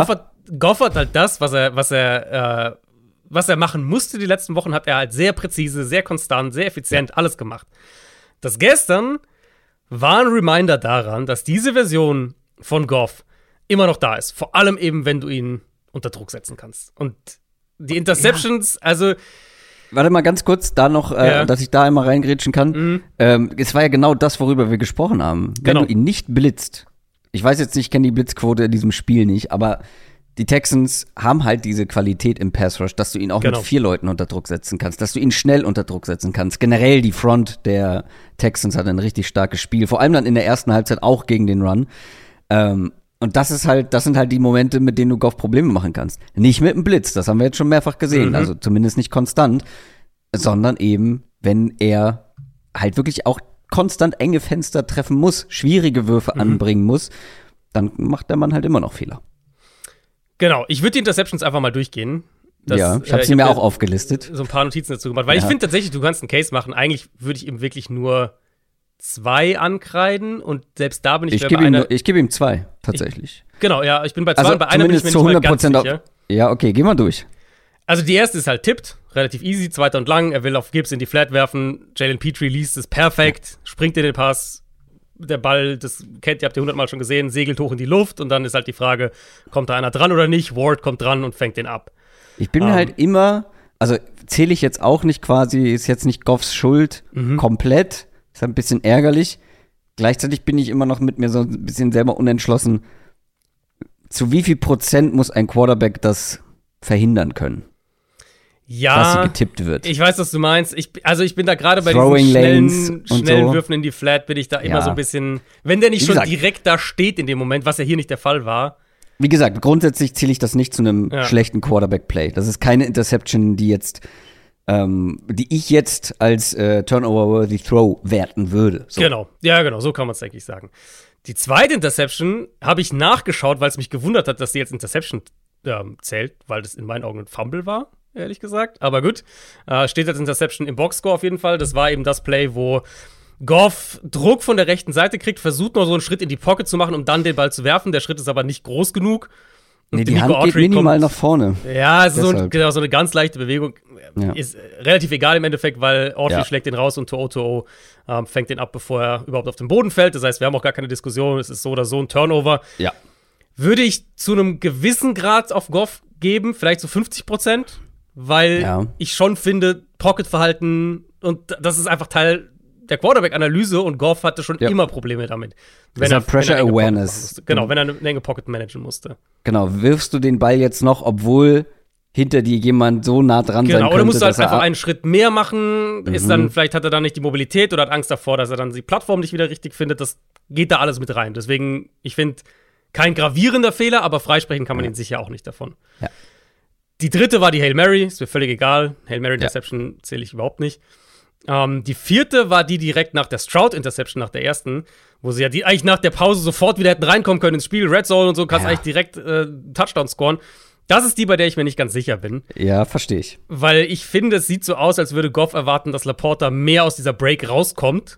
Goff hat halt das, was er, was er, äh, was er machen musste die letzten Wochen, hat er halt sehr präzise, sehr konstant, sehr effizient alles gemacht. Das gestern war ein Reminder daran, dass diese Version von Goff immer noch da ist. Vor allem eben, wenn du ihn unter Druck setzen kannst. Und die Interceptions, ja. also Warte mal ganz kurz, da noch, äh, ja. dass ich da einmal reingrätschen kann. Mhm. Ähm, es war ja genau das, worüber wir gesprochen haben. Wenn Genau. du ihn nicht blitzt, ich weiß jetzt nicht, ich kenne die Blitzquote in diesem Spiel nicht, aber die Texans haben halt diese Qualität im Pass Rush, dass du ihn auch Genau. mit vier Leuten unter Druck setzen kannst, dass du ihn schnell unter Druck setzen kannst. Generell die Front der Texans hat ein richtig starkes Spiel, vor allem dann in der ersten Halbzeit auch gegen den Run. Ähm, und das ist halt, das sind halt die Momente, mit denen du Goff Probleme machen kannst. Nicht mit dem Blitz, das haben wir jetzt schon mehrfach gesehen, Mhm. also zumindest nicht konstant, sondern eben, wenn er halt wirklich auch konstant enge Fenster treffen muss, schwierige Würfe Mhm. anbringen muss, dann macht der Mann halt immer noch Fehler. genau, ich würde die Interceptions einfach mal durchgehen. Das, ja, ich habe äh, sie mir hab auch aufgelistet. so ein paar Notizen dazu gemacht, weil Ja. ich finde tatsächlich, du kannst einen Case machen. Eigentlich würde ich ihm wirklich nur zwei ankreiden und selbst da bin ich, Ich mir gebe bei ihm, einer. nur- ich gebe ihm zwei, tatsächlich. Genau, ja, ich bin bei zwei Also und bei einer bin ich mir zumindest zu nicht mehr hundert ganz Prozent auf. sicher. Ja, okay, geh mal durch. Also die erste ist halt tippt, relativ easy, zweiter und lang. Er will auf Gibbs in die Flat werfen. Jalen Petrie liest es perfekt, springt in den Pass. Der Ball, das kennt ihr, habt ihr hundertmal schon gesehen, segelt hoch in die Luft und dann ist halt die Frage, kommt da einer dran oder nicht? Ward kommt dran und fängt den ab. Ich bin mir Ähm. halt immer, also zähle ich jetzt auch nicht quasi, ist jetzt nicht Goffs Schuld Mhm. komplett. Ist halt ein bisschen ärgerlich. Gleichzeitig bin ich immer noch mit mir so ein bisschen selber unentschlossen. Zu wie viel Prozent muss ein Quarterback das verhindern können, dass sie Ja, getippt wird? ich weiß, was du meinst. Ich, also ich bin da gerade bei Throwing diesen Lanes schnellen, und schnellen so. Würfen in die Flat, bin ich da immer Ja. so ein bisschen, wenn der nicht Wie schon gesagt. direkt da steht in dem Moment, was ja hier nicht der Fall war. Wie gesagt, grundsätzlich zähle ich das nicht zu einem Ja. schlechten Quarterback-Play. Das ist keine Interception, die jetzt, ähm, die ich jetzt als äh, Turnover-worthy Throw werten würde. So. Genau, ja genau, so kann man es eigentlich sagen. Die zweite Interception habe ich nachgeschaut, weil es mich gewundert hat, dass sie jetzt Interception ähm, zählt, weil das in meinen Augen ein Fumble war, ehrlich gesagt. Aber gut, äh, steht als Interception im Boxscore auf jeden Fall. Das war eben das Play, wo Goff Druck von der rechten Seite kriegt, versucht noch so einen Schritt in die Pocket zu machen, um dann den Ball zu werfen. Der Schritt ist aber nicht groß genug. Und Nee, die Nico Hand geht Autry minimal kommt- nach vorne. Ja, es ist so, ein, Deshalb. genau, so eine ganz leichte Bewegung. Ja. Ist äh, relativ egal im Endeffekt, weil Autry Ja. schlägt den raus und To'o ähm, fängt den ab, bevor er überhaupt auf den Boden fällt. Das heißt, wir haben auch gar keine Diskussion. Es ist so oder so ein Turnover. Ja. Würde ich zu einem gewissen Grad auf Goff geben, vielleicht so fünfzig Prozent, weil Ja. ich schon finde, Pocket-Verhalten und das ist einfach Teil der Quarterback-Analyse und Goff hatte schon Ja. immer Probleme damit. ist ja Pressure enge Pocket Awareness. machen musste. Genau, wenn er eine enge Pocket managen musste. Genau, wirfst du den Ball jetzt noch, obwohl hinter dir jemand so nah dran sein Genau, könnte, oder musst du halt dass er einfach einen Schritt mehr machen, ist Mhm. dann, vielleicht hat er dann nicht die Mobilität oder hat Angst davor, dass er dann die Plattform nicht wieder richtig findet. Das geht da alles mit rein. Deswegen, ich finde, kein gravierender Fehler, aber freisprechen kann man ihn sicher auch nicht davon. Ja. Die dritte war die Hail Mary, ist mir völlig egal. Hail Mary Interception zähle ich überhaupt nicht. Ähm, die vierte war die direkt nach der Stroud Interception, nach der ersten, wo sie ja die eigentlich nach der Pause sofort wieder hätten reinkommen können ins Spiel, Red Zone und so, kannst Ja. eigentlich direkt äh, Touchdown scoren. Das ist die, bei der ich mir nicht ganz sicher bin. Ja, verstehe ich. Weil ich finde, es sieht so aus, als würde Goff erwarten, dass Laporta mehr aus dieser Break rauskommt.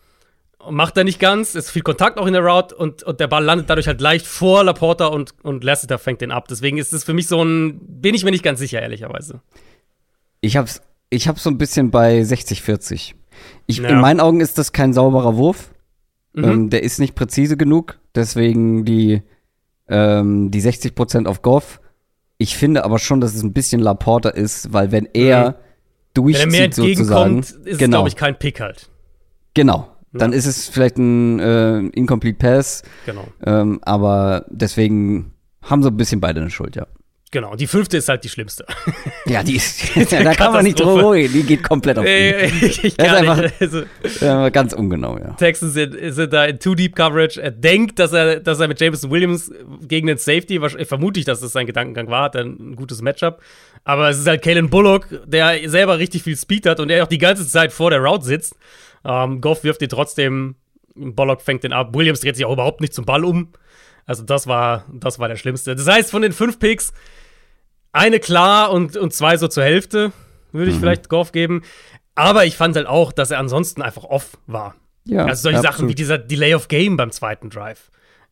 Macht er nicht ganz, ist viel Kontakt auch in der Route und, und der Ball landet dadurch halt leicht vor Laporta und, und Lassiter fängt den ab. Deswegen ist es für mich so ein, bin ich mir nicht ganz sicher, ehrlicherweise. Ich hab's, ich hab's so ein bisschen bei sechzig vierzig. Ich, Ja. In meinen Augen ist das kein sauberer Wurf. Mhm. Ähm, der ist nicht präzise genug. Deswegen die, ähm, die sechzig Prozent auf Goff. Ich finde aber schon, dass es ein bisschen Laporta ist, weil wenn er Mhm. durchzieht Wenn er mehr sozusagen, entgegenkommt, ist es, genau, glaube ich, kein Pick halt. genau, dann Ja. ist es vielleicht ein äh, Incomplete Pass, Genau. ähm, aber deswegen haben so ein bisschen beide eine Schuld, ja. Genau. Und die fünfte ist halt die schlimmste. Ja, die ist, ja, da kann man nicht Katastrophe. drüber reden, die geht komplett auf ihn. Äh, ich ich Das ist kann einfach- nicht. Also, Ja, ganz ungenau, ja. Texans sind, sind da in Too Deep Coverage. Er denkt, dass er, dass er mit Jameson Williams gegen den Safety, wahrscheinlich- vermute ich, dass das sein Gedankengang war, hat dann ein gutes Matchup. Aber es ist halt Kalen Bullock, der selber richtig viel Speed hat und der auch die ganze Zeit vor der Route sitzt. Ähm, Goff wirft ihn trotzdem, Bullock fängt den ab. Williams dreht sich auch überhaupt nicht zum Ball um. Also das war, das war der Schlimmste. Das heißt, von den fünf Picks eine klar und, und zwei so zur Hälfte würde ich Mhm. vielleicht Goff geben. Aber ich fand halt auch, dass er ansonsten einfach off war. Ja, Also solche Sachen absolut. wie dieser Delay of Game beim zweiten Drive.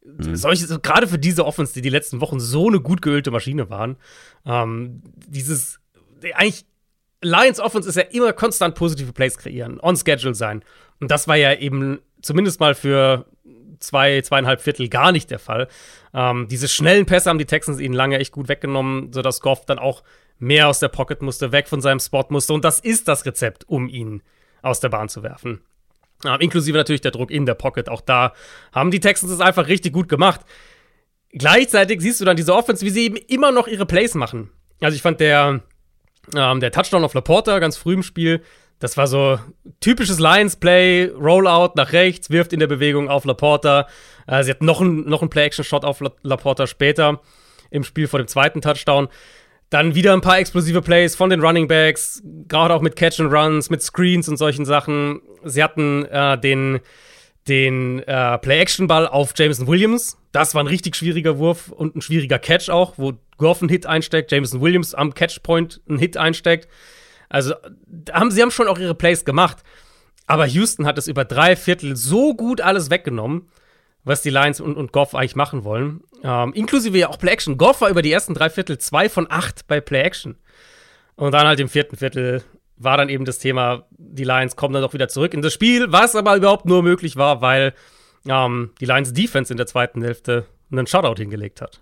mhm. solche, so, gerade für diese Offense, die die letzten Wochen so eine gut geölte Maschine waren, ähm, dieses, eigentlich, Lions Offense ist ja immer konstant positive Plays kreieren, on schedule sein. Und das war ja eben zumindest mal für zwei, zweieinhalb Viertel gar nicht der Fall. Ähm, diese schnellen Pässe haben die Texans ihnen lange echt gut weggenommen, sodass Goff dann auch mehr aus der Pocket musste, weg von seinem Spot musste. Und das ist das Rezept, um ihn aus der Bahn zu werfen. Ähm, inklusive natürlich der Druck in der Pocket. Auch da haben die Texans es einfach richtig gut gemacht. Gleichzeitig siehst du dann diese Offense, wie sie eben immer noch ihre Plays machen. Also ich fand der, ähm, der Touchdown auf Laporta ganz früh im Spiel, das war so typisches Lions-Play, Rollout nach rechts, wirft in der Bewegung auf Laporta. Äh, sie hat noch einen noch ein Play-Action-Shot auf La- Laporta später im Spiel vor dem zweiten Touchdown. Dann wieder ein paar explosive Plays von den Running Backs, gerade auch mit Catch-and-Runs, mit Screens und solchen Sachen. Sie hatten äh, den, den äh, Play-Action-Ball auf Jameson Williams. Das war ein richtig schwieriger Wurf und ein schwieriger Catch auch, wo Goff einen Hit einsteckt, Jameson Williams am Catchpoint einen Hit einsteckt. Also, haben, sie haben schon auch ihre Plays gemacht. Aber Houston hat es über drei Viertel so gut alles weggenommen, was die Lions und, und Goff eigentlich machen wollen. Ähm, inklusive ja auch Play-Action. Goff war über die ersten drei Viertel zwei von acht bei Play-Action. Und dann halt im vierten Viertel war dann eben das Thema, die Lions kommen dann doch wieder zurück in das Spiel, was aber überhaupt nur möglich war, weil ähm, die Lions Defense in der zweiten Hälfte einen Shutout hingelegt hat.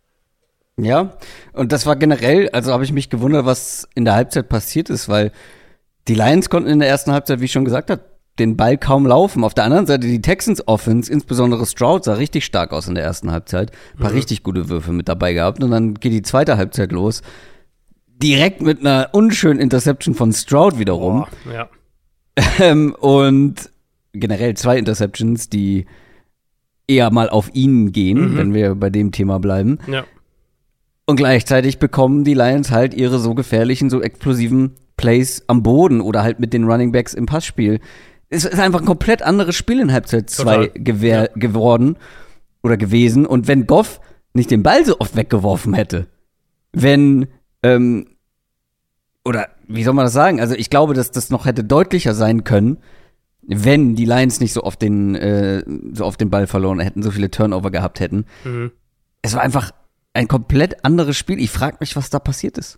Ja, und das war generell, also habe ich mich gewundert, was in der Halbzeit passiert ist, weil die Lions konnten in der ersten Halbzeit, wie ich schon gesagt habe, den Ball kaum laufen. Auf der anderen Seite die Texans Offense, insbesondere Stroud, sah richtig stark aus in der ersten Halbzeit. Ein paar mhm. richtig gute Würfe mit dabei gehabt und dann geht die zweite Halbzeit los. Direkt mit einer unschönen Interception von Stroud wiederum. Oh, ja. ähm, und generell zwei Interceptions, die eher mal auf ihn gehen, mhm. wenn wir bei dem Thema bleiben. Ja. Und gleichzeitig bekommen die Lions halt ihre so gefährlichen, so explosiven Plays am Boden oder halt mit den Running Backs im Passspiel. Es ist einfach ein komplett anderes Spiel in Halbzeit zwei gewehr- ja. geworden oder gewesen. Und wenn Goff nicht den Ball so oft weggeworfen hätte, wenn, ähm, oder wie soll man das sagen? Also ich glaube, dass das noch hätte deutlicher sein können, wenn die Lions nicht so oft den, äh, so oft den Ball verloren hätten, so viele Turnover gehabt hätten. Mhm. Es war einfach ein komplett anderes Spiel. Ich frage mich, was da passiert ist.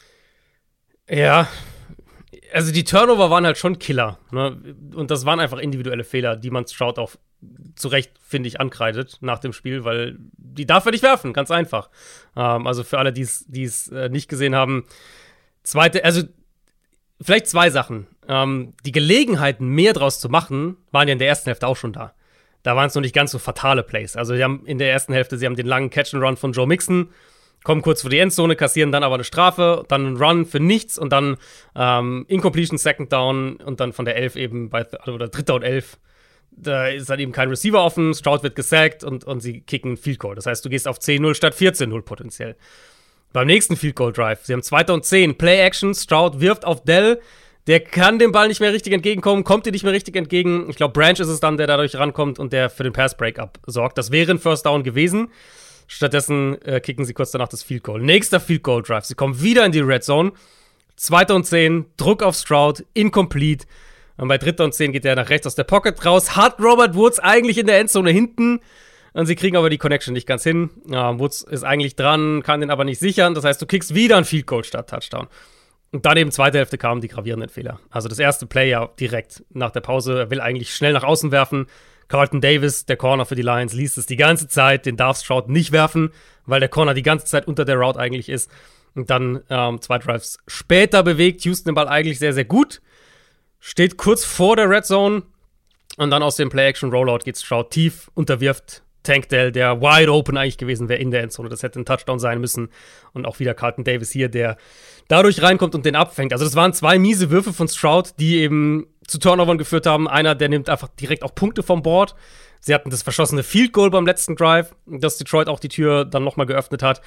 Ja, also die Turnover waren halt schon Killer, ne? Und das waren einfach individuelle Fehler, die man Stroud auch zu Recht, finde ich, ankreidet nach dem Spiel, weil die darf er nicht werfen, ganz einfach. Ähm, also für alle, die es äh, nicht gesehen haben, zweite, also vielleicht zwei Sachen. Ähm, die Gelegenheiten, mehr draus zu machen, waren ja in der ersten Hälfte auch schon da. Da waren es noch nicht ganz so fatale Plays. Also sie haben in der ersten Hälfte, sie haben den langen Catch-and-Run von Joe Mixon, kommen kurz vor die Endzone, kassieren dann aber eine Strafe, dann einen Run für nichts und dann ähm, Incompletion, Second Down und dann von der elf eben bei, oder Dritter und elf, da ist dann eben kein Receiver offen, Stroud wird gesackt und, und sie kicken einen Field Goal. Das heißt, du gehst auf zehn null statt vierzehn null potenziell. Beim nächsten Field Goal Drive, sie haben zweiter und zehn, Play Action, Stroud wirft auf Dell, der kann dem Ball nicht mehr richtig entgegenkommen, kommt dir nicht mehr richtig entgegen. Ich glaube, Branch ist es dann, der dadurch rankommt und der für den Pass-Breakup sorgt. Das wäre ein First Down gewesen. Stattdessen äh, kicken sie kurz danach das Field Goal. Nächster Field Goal Drive. Sie kommen wieder in die Red Zone. Zweiter und zehn, Druck auf Stroud, incomplete. Und bei dritter und zehn geht er nach rechts aus der Pocket raus. Hat Robert Woods eigentlich in der Endzone hinten. Und sie kriegen aber die Connection nicht ganz hin. Ja, Woods ist eigentlich dran, kann den aber nicht sichern. Das heißt, du kickst wieder ein Field Goal statt Touchdown. Und dann eben zweite Hälfte kamen die gravierenden Fehler. Also das erste Play ja direkt nach der Pause. Er will eigentlich schnell nach außen werfen. Carlton Davis, der Corner für die Lions, liest es die ganze Zeit. Den darf Stroud nicht werfen, weil der Corner die ganze Zeit unter der Route eigentlich ist. Und dann ähm, zwei Drives später bewegt Houston den Ball eigentlich sehr, sehr gut. Steht kurz vor der Red Zone. Und dann aus dem Play-Action-Rollout geht Stroud tief, unterwirft Tank Dell, der wide open eigentlich gewesen wäre in der Endzone. Das hätte ein Touchdown sein müssen. Und auch wieder Carlton Davis hier, der dadurch reinkommt und den abfängt. Also das waren zwei miese Würfe von Stroud, die eben zu Turnovern geführt haben. Einer, der nimmt einfach direkt auch Punkte vom Board. Sie hatten das verschossene Field Goal beim letzten Drive, dass Detroit auch die Tür dann nochmal geöffnet hat.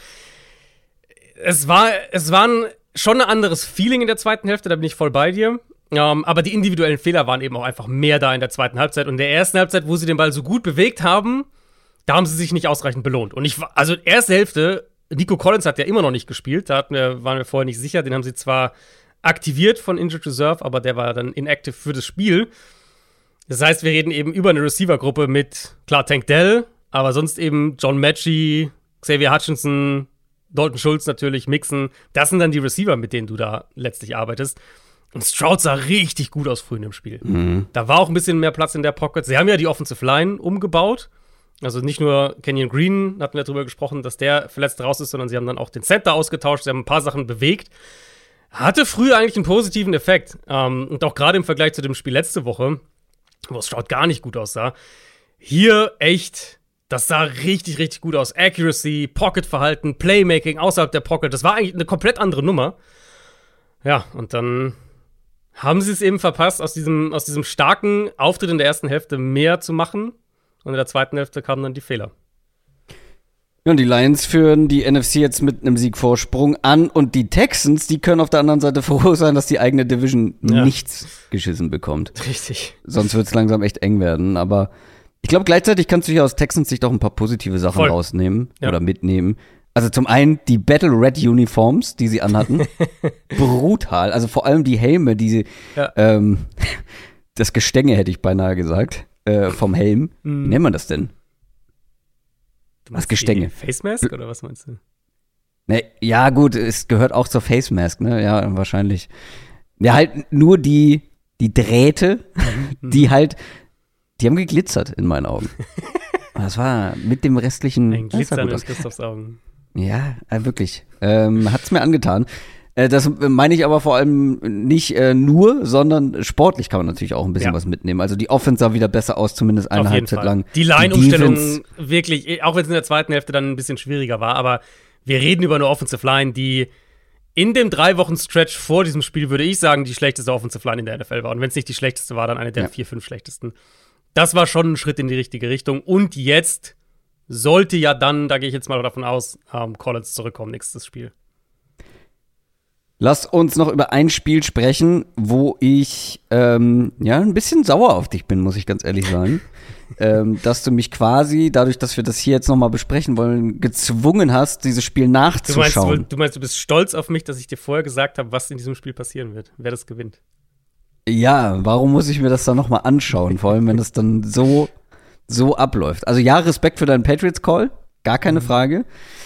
Es war, es war ein, schon ein anderes Feeling in der zweiten Hälfte, da bin ich voll bei dir. Um, aber die individuellen Fehler waren eben auch einfach mehr da in der zweiten Halbzeit. Und in der ersten Halbzeit, wo sie den Ball so gut bewegt haben, da haben sie sich nicht ausreichend belohnt. Und ich, also erste Hälfte, Nico Collins hat ja immer noch nicht gespielt, da hatten wir, waren wir vorher nicht sicher, den haben sie zwar aktiviert von Injured Reserve, aber der war dann inactive für das Spiel. Das heißt, wir reden eben über eine Receiver-Gruppe mit, klar, Tank Dell, aber sonst eben John Mechie, Xavier Hutchinson, Dalton Schultz natürlich, Mixon. Das sind dann die Receiver, mit denen du da letztlich arbeitest. Und Stroud sah richtig gut aus früh in dem Spiel. Mhm. Da war auch ein bisschen mehr Platz in der Pocket. Sie haben ja die Offensive Line umgebaut. Also nicht nur Kenyon Green, hatten wir darüber gesprochen, dass der verletzt raus ist, sondern sie haben dann auch den Center ausgetauscht. Sie haben ein paar Sachen bewegt. Hatte früh eigentlich einen positiven Effekt. Ähm, und auch gerade im Vergleich zu dem Spiel letzte Woche, wo Stroud gar nicht gut aussah. Hier echt, das sah richtig, richtig gut aus. Accuracy, Pocket-Verhalten, Playmaking außerhalb der Pocket. Das war eigentlich eine komplett andere Nummer. Ja, und dann haben sie es eben verpasst, aus diesem, aus diesem starken Auftritt in der ersten Hälfte mehr zu machen. Und in der zweiten Hälfte kamen dann die Fehler. Ja, und die Lions führen die N F C jetzt mit einem Siegvorsprung an. Und die Texans, die können auf der anderen Seite froh sein, dass die eigene Division ja. nichts geschissen bekommt. Richtig. Sonst wird es langsam echt eng werden. Aber ich glaube, gleichzeitig kannst du hier aus Texans Sicht auch ein paar positive Sachen Voll. rausnehmen ja. oder mitnehmen. Also zum einen die Battle Red Uniforms, die sie anhatten. Brutal. Also vor allem die Helme, die sie, ja. ähm, das Gestänge hätte ich beinahe gesagt, äh, vom Helm. Mm. Wie nennt man das denn? Das Gestänge. Face Mask oder was meinst du? Ne, ja gut, es gehört auch zur Face Mask, ne? Ja, wahrscheinlich. Ja, halt nur die, die Drähte, die halt, die haben geglitzert in meinen Augen. Das war mit dem restlichen. Ein Glitzern in Christophs Augen. Ja, äh, wirklich. Ähm, hat's mir angetan. Äh, das meine ich aber vor allem nicht äh, nur, sondern sportlich kann man natürlich auch ein bisschen ja. was mitnehmen. Also die Offense sah wieder besser aus, zumindest eine Halbzeit lang. Die Line-Umstellung wirklich, auch wenn es in der zweiten Hälfte dann ein bisschen schwieriger war, aber wir reden über eine Offensive Line, die in dem drei Wochen Stretch vor diesem Spiel, würde ich sagen, die schlechteste Offensive Line in der N F L war. Und wenn es nicht die schlechteste war, dann eine der ja. vier, fünf schlechtesten. Das war schon ein Schritt in die richtige Richtung. Und jetzt sollte ja dann, da gehe ich jetzt mal davon aus, ähm, Collins zurückkommen, nächstes Spiel. Lass uns noch über ein Spiel sprechen, wo ich ähm, ja ein bisschen sauer auf dich bin, muss ich ganz ehrlich sagen. ähm, dass du mich quasi, dadurch, dass wir das hier jetzt nochmal besprechen wollen, gezwungen hast, dieses Spiel nachzuschauen. Du meinst, du meinst, du bist stolz auf mich, dass ich dir vorher gesagt habe, was in diesem Spiel passieren wird, wer das gewinnt? Ja, warum muss ich mir das dann nochmal anschauen? Vor allem, wenn es dann so, so abläuft. Also ja, Respekt für deinen Patriots-Call, gar keine Frage.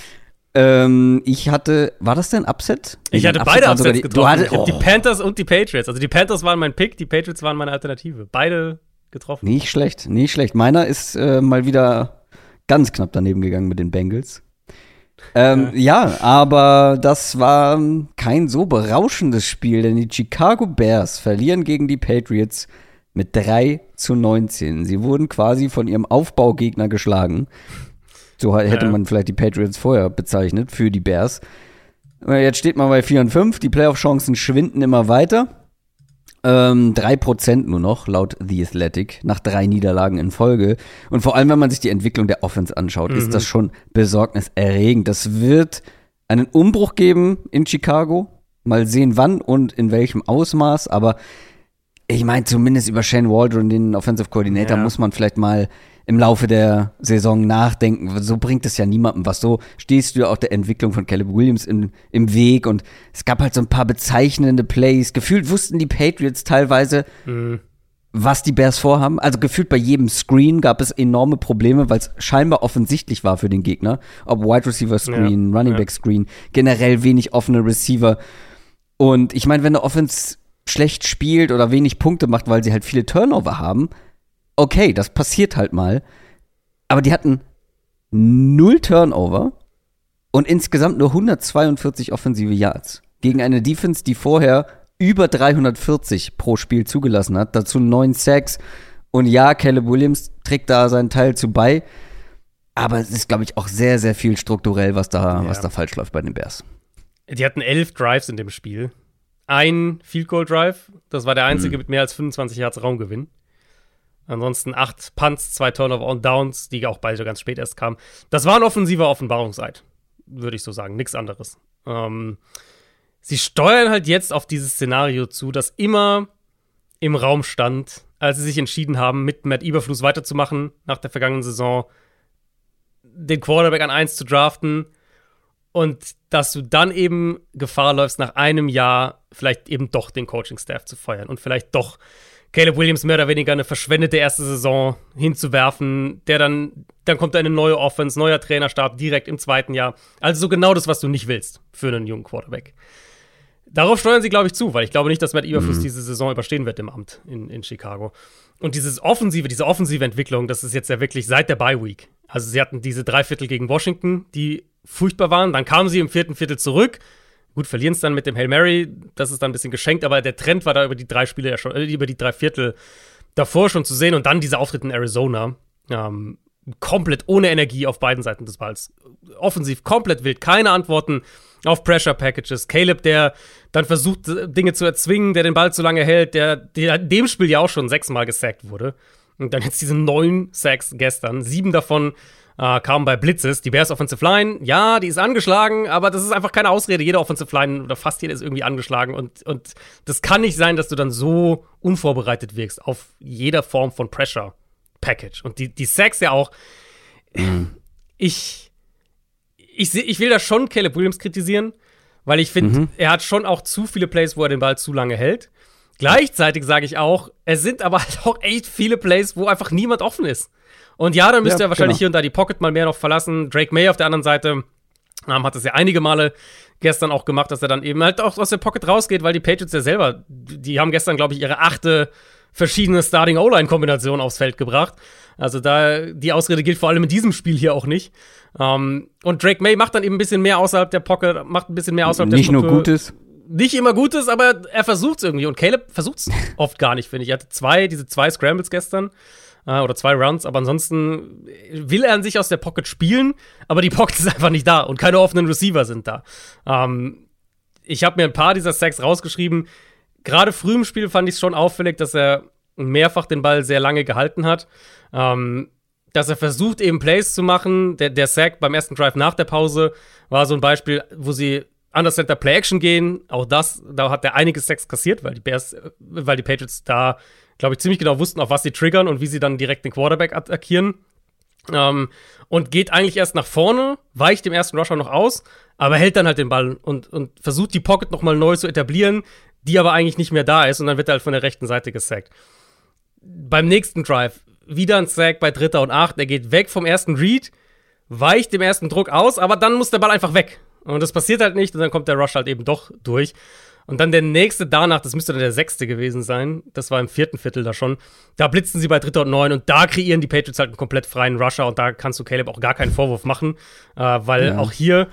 Ähm, ich hatte, war das denn Upset? Ich hatte beide Upsets die, getroffen. Hatte, ich oh. Die Panthers und die Patriots. Also die Panthers waren mein Pick, die Patriots waren meine Alternative. Beide getroffen. Nicht schlecht, nicht schlecht. Meiner ist äh, mal wieder ganz knapp daneben gegangen mit den Bengals. Ähm, ja. ja, aber das war kein so berauschendes Spiel, denn die Chicago Bears verlieren gegen die Patriots mit drei zu neunzehn. Sie wurden quasi von ihrem Aufbaugegner geschlagen. So hätte ja. man vielleicht die Patriots vorher bezeichnet für die Bears. Jetzt steht man bei vier und fünf. Die Playoff-Chancen schwinden immer weiter. Ähm, drei Prozent nur noch, laut The Athletic, nach drei Niederlagen in Folge. Und vor allem, wenn man sich die Entwicklung der Offense anschaut, mhm. ist das schon besorgniserregend. Das wird einen Umbruch geben in Chicago. Mal sehen, wann und in welchem Ausmaß. Aber ich meine, zumindest über Shane Waldron, den Offensive Coordinator, ja. muss man vielleicht mal im Laufe der Saison nachdenken. So bringt es ja niemandem was. So stehst du ja auch der Entwicklung von Caleb Williams in, im Weg. Und es gab halt so ein paar bezeichnende Plays. Gefühlt wussten die Patriots teilweise, mhm. was die Bears vorhaben. Also gefühlt bei jedem Screen gab es enorme Probleme, weil es scheinbar offensichtlich war für den Gegner. Ob Wide Receiver Screen, ja. Running Back Screen, generell wenig offene Receiver. Und ich meine, wenn eine Offense schlecht spielt oder wenig Punkte macht, weil sie halt viele Turnover haben, okay, das passiert halt mal. Aber die hatten null Turnover und insgesamt nur hundertzweiundvierzig offensive Yards. Gegen eine Defense, die vorher über dreihundertvierzig pro Spiel zugelassen hat. Dazu neun Sacks. Und ja, Caleb Williams trägt da seinen Teil zu bei. Aber es ist, glaube ich, auch sehr, sehr viel strukturell, was da, ja. was da falsch läuft bei den Bears. Die hatten elf Drives in dem Spiel. Ein Field Goal Drive. Das war der einzige mhm. mit mehr als fünfundzwanzig Yards Raumgewinn. Ansonsten acht Punts, zwei Turnover und Downs, die auch beide ganz spät erst kamen. Das war ein offensiver Offenbarungseid, würde ich so sagen, nichts anderes. Ähm, sie steuern halt jetzt auf dieses Szenario zu, das immer im Raum stand, als sie sich entschieden haben, mit Matt Eberflus weiterzumachen nach der vergangenen Saison, den Quarterback an eins zu draften und dass du dann eben Gefahr läufst, nach einem Jahr vielleicht eben doch den Coaching-Staff zu feuern und vielleicht doch Caleb Williams mehr oder weniger eine verschwendete erste Saison hinzuwerfen, der dann, dann kommt da eine neue Offense, neuer Trainerstab direkt im zweiten Jahr. Also so genau das, was du nicht willst für einen jungen Quarterback. Darauf steuern sie, glaube ich, zu, weil ich glaube nicht, dass Matt Eberflus mhm. diese Saison überstehen wird im Amt in, in Chicago. Und dieses offensive, diese offensive Entwicklung, das ist jetzt ja wirklich seit der Bye-Week. Also sie hatten diese drei Viertel gegen Washington, die furchtbar waren. Dann kamen sie im vierten Viertel zurück. Gut, verlieren es dann mit dem Hail Mary, das ist dann ein bisschen geschenkt, aber der Trend war da über die drei Spiele ja schon, äh, über die drei Viertel davor schon zu sehen. Und dann dieser Auftritt in Arizona, ähm, komplett ohne Energie auf beiden Seiten des Balls. Offensiv komplett wild, keine Antworten auf Pressure Packages. Caleb, der dann versucht, Dinge zu erzwingen, der den Ball zu lange hält, der, der in dem Spiel ja auch schon sechsmal gesackt wurde. Und dann jetzt diese neun Sacks gestern, sieben davon Uh, kamen bei Blitzes. Die Bears Offensive Line, ja, die ist angeschlagen, aber das ist einfach keine Ausrede. Jede Offensive Line oder fast jede ist irgendwie angeschlagen und, und das kann nicht sein, dass du dann so unvorbereitet wirkst auf jeder Form von Pressure Package. Und die, die Sacks ja auch. Mhm. Ich, ich, ich will da schon Caleb Williams kritisieren, weil ich finde, mhm. er hat schon auch zu viele Plays, wo er den Ball zu lange hält. Gleichzeitig sage ich auch, es sind aber halt auch echt viele Plays, wo einfach niemand offen ist. Und ja, dann müsste ja, er wahrscheinlich genau. hier und da die Pocket mal mehr noch verlassen. Drake May auf der anderen Seite ähm, hat das ja einige Male gestern auch gemacht, dass er dann eben halt auch aus der Pocket rausgeht, weil die Patriots ja selber, die haben gestern, glaube ich, ihre achte verschiedene Starting-O-Line-Kombinationen aufs Feld gebracht. Also da, die Ausrede gilt vor allem in diesem Spiel hier auch nicht. Ähm, und Drake May macht dann eben ein bisschen mehr außerhalb der Pocket, macht ein bisschen mehr außerhalb nicht der Struktur. Nicht nur Gutes. Nicht immer Gutes, aber er versucht es irgendwie. Und Caleb versucht es oft gar nicht, finde ich. Er hatte zwei, diese zwei Scrambles gestern. Oder zwei Runs, aber ansonsten will er an sich aus der Pocket spielen, aber die Pocket ist einfach nicht da und keine offenen Receiver sind da. Ähm, ich habe mir ein paar dieser Sacks rausgeschrieben. Gerade früh im Spiel fand ich es schon auffällig, dass er mehrfach den Ball sehr lange gehalten hat. Ähm, dass er versucht, eben Plays zu machen. Der, der Sack beim ersten Drive nach der Pause war so ein Beispiel, wo sie Under Center Play Action gehen. Auch das, da hat er einige Sacks kassiert, weil die Bears, weil die Patriots da glaube ich, ziemlich genau wussten, auf was sie triggern und wie sie dann direkt den Quarterback attackieren. Ähm, und geht eigentlich erst nach vorne, weicht dem ersten Rusher noch aus, aber hält dann halt den Ball und, und versucht, die Pocket noch mal neu zu etablieren, die aber eigentlich nicht mehr da ist und dann wird er halt von der rechten Seite gesackt. Beim nächsten Drive wieder ein Sack bei Dritter und Acht. Er geht weg vom ersten Read, weicht dem ersten Druck aus, aber dann muss der Ball einfach weg. Und das passiert halt nicht und dann kommt der Rush halt eben doch durch. Und dann der nächste danach, das müsste dann der sechste gewesen sein, das war im vierten Viertel da schon, da blitzen sie bei Dritter und Neun und da kreieren die Patriots halt einen komplett freien Rusher und da kannst du Caleb auch gar keinen Vorwurf machen, äh, weil ja. auch hier,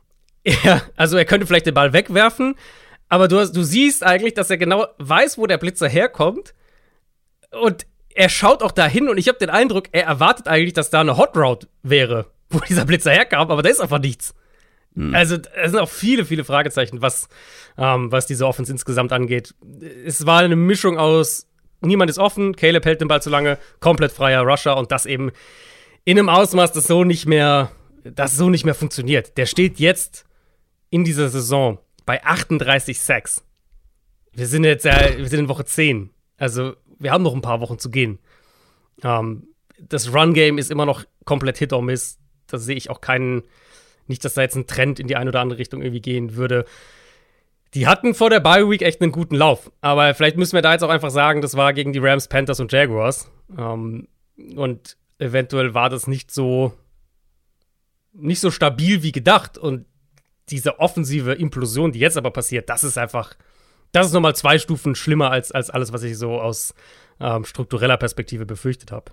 er, also er könnte vielleicht den Ball wegwerfen, aber du, hast, du siehst eigentlich, dass er genau weiß, wo der Blitzer herkommt und er schaut auch dahin und ich habe den Eindruck, er erwartet eigentlich, dass da eine Hot Route wäre, wo dieser Blitzer herkam, aber da ist einfach nichts. Also, es sind auch viele, viele Fragezeichen, was, ähm, was diese Offense insgesamt angeht. Es war eine Mischung aus, niemand ist offen, Caleb hält den Ball zu lange, komplett freier Rusher und das eben in einem Ausmaß, das so nicht mehr, das so nicht mehr funktioniert. Der steht jetzt in dieser Saison bei achtunddreißig Sacks. Wir sind jetzt, äh, wir sind in Woche zehn. Also, wir haben noch ein paar Wochen zu gehen. Ähm, das Run-Game ist immer noch komplett Hit or Miss. Da sehe ich auch keinen. Nicht, dass da jetzt ein Trend in die eine oder andere Richtung irgendwie gehen würde. Die hatten vor der Bye-Week echt einen guten Lauf. Aber vielleicht müssen wir da jetzt auch einfach sagen, das war gegen die Rams, Panthers und Jaguars. Ähm, und eventuell war das nicht so nicht so stabil wie gedacht. Und diese offensive Implosion, die jetzt aber passiert, das ist einfach, das ist nochmal zwei Stufen schlimmer als, als alles, was ich so aus ähm, struktureller Perspektive befürchtet habe.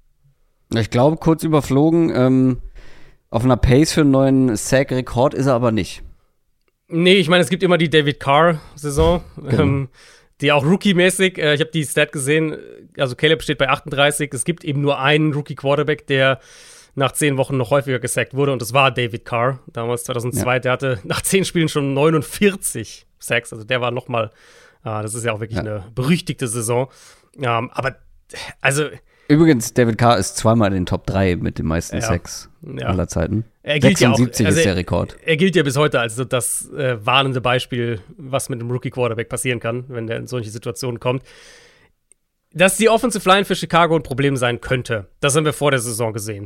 Ich glaube, kurz überflogen, ähm auf einer Pace für einen neuen Sack-Rekord ist er aber nicht. Nee, ich meine, es gibt immer die David Carr-Saison, genau. ähm, die auch Rookie-mäßig, äh, ich habe die Stat gesehen, also Caleb steht bei achtunddreißig, es gibt eben nur einen Rookie-Quarterback, der nach zehn Wochen noch häufiger gesackt wurde und das war David Carr, damals zweitausendzwei, ja. Der hatte nach zehn Spielen schon neunundvierzig Sacks, also der war noch mal, äh, das ist ja auch wirklich ja. eine berüchtigte Saison, ähm, aber also übrigens, David Carr ist zweimal in den Top drei mit den meisten ja. Sacks ja. aller Zeiten. Er gilt sechsundsiebzig ja auch, also ist der Rekord. Er, er gilt ja bis heute als so das äh, warnende Beispiel, was mit einem Rookie-Quarterback passieren kann, wenn der in solche Situationen kommt. Dass die Offensive Line für Chicago ein Problem sein könnte, das haben wir vor der Saison gesehen.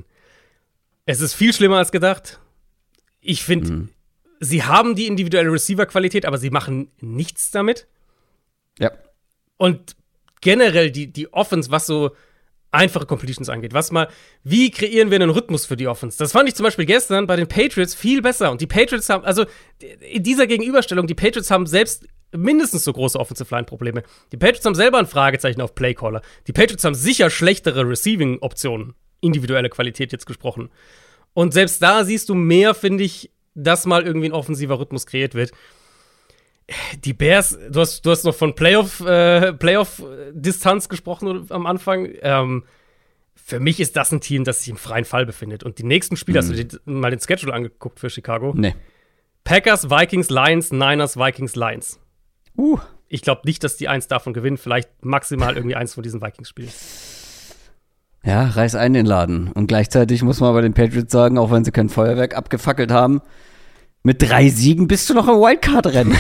Es ist viel schlimmer als gedacht. Ich finde, mhm. sie haben die individuelle Receiver-Qualität, aber sie machen nichts damit. Ja. Und generell die, die Offense, was so einfache Completions angeht. Was mal, wie kreieren wir einen Rhythmus für die Offense? Das fand ich zum Beispiel gestern bei den Patriots viel besser. Und die Patriots haben, also in dieser Gegenüberstellung, die Patriots haben selbst mindestens so große Offensive-Line-Probleme. Die Patriots haben selber ein Fragezeichen auf Playcaller. Die Patriots haben sicher schlechtere Receiving-Optionen. Individuelle Qualität jetzt gesprochen. Und selbst da siehst du mehr, finde ich, dass mal irgendwie ein offensiver Rhythmus kreiert wird. Die Bears, du hast, du hast noch von Playoff, äh, Playoff-Distanz gesprochen am Anfang. Ähm, für mich ist das ein Team, das sich im freien Fall befindet. Und die nächsten Spiele, mhm. hast du dir mal den Schedule angeguckt für Chicago? Nee. Packers, Vikings, Lions, Niners, Vikings, Lions. Uh. Ich glaube nicht, dass die eins davon gewinnen. Vielleicht maximal irgendwie eins von diesen Vikings-Spielen. Ja, reiß ein den Laden. Und gleichzeitig muss man bei den Patriots sagen, auch wenn sie kein Feuerwerk abgefackelt haben, mit drei Siegen bist du noch im Wildcard-Rennen.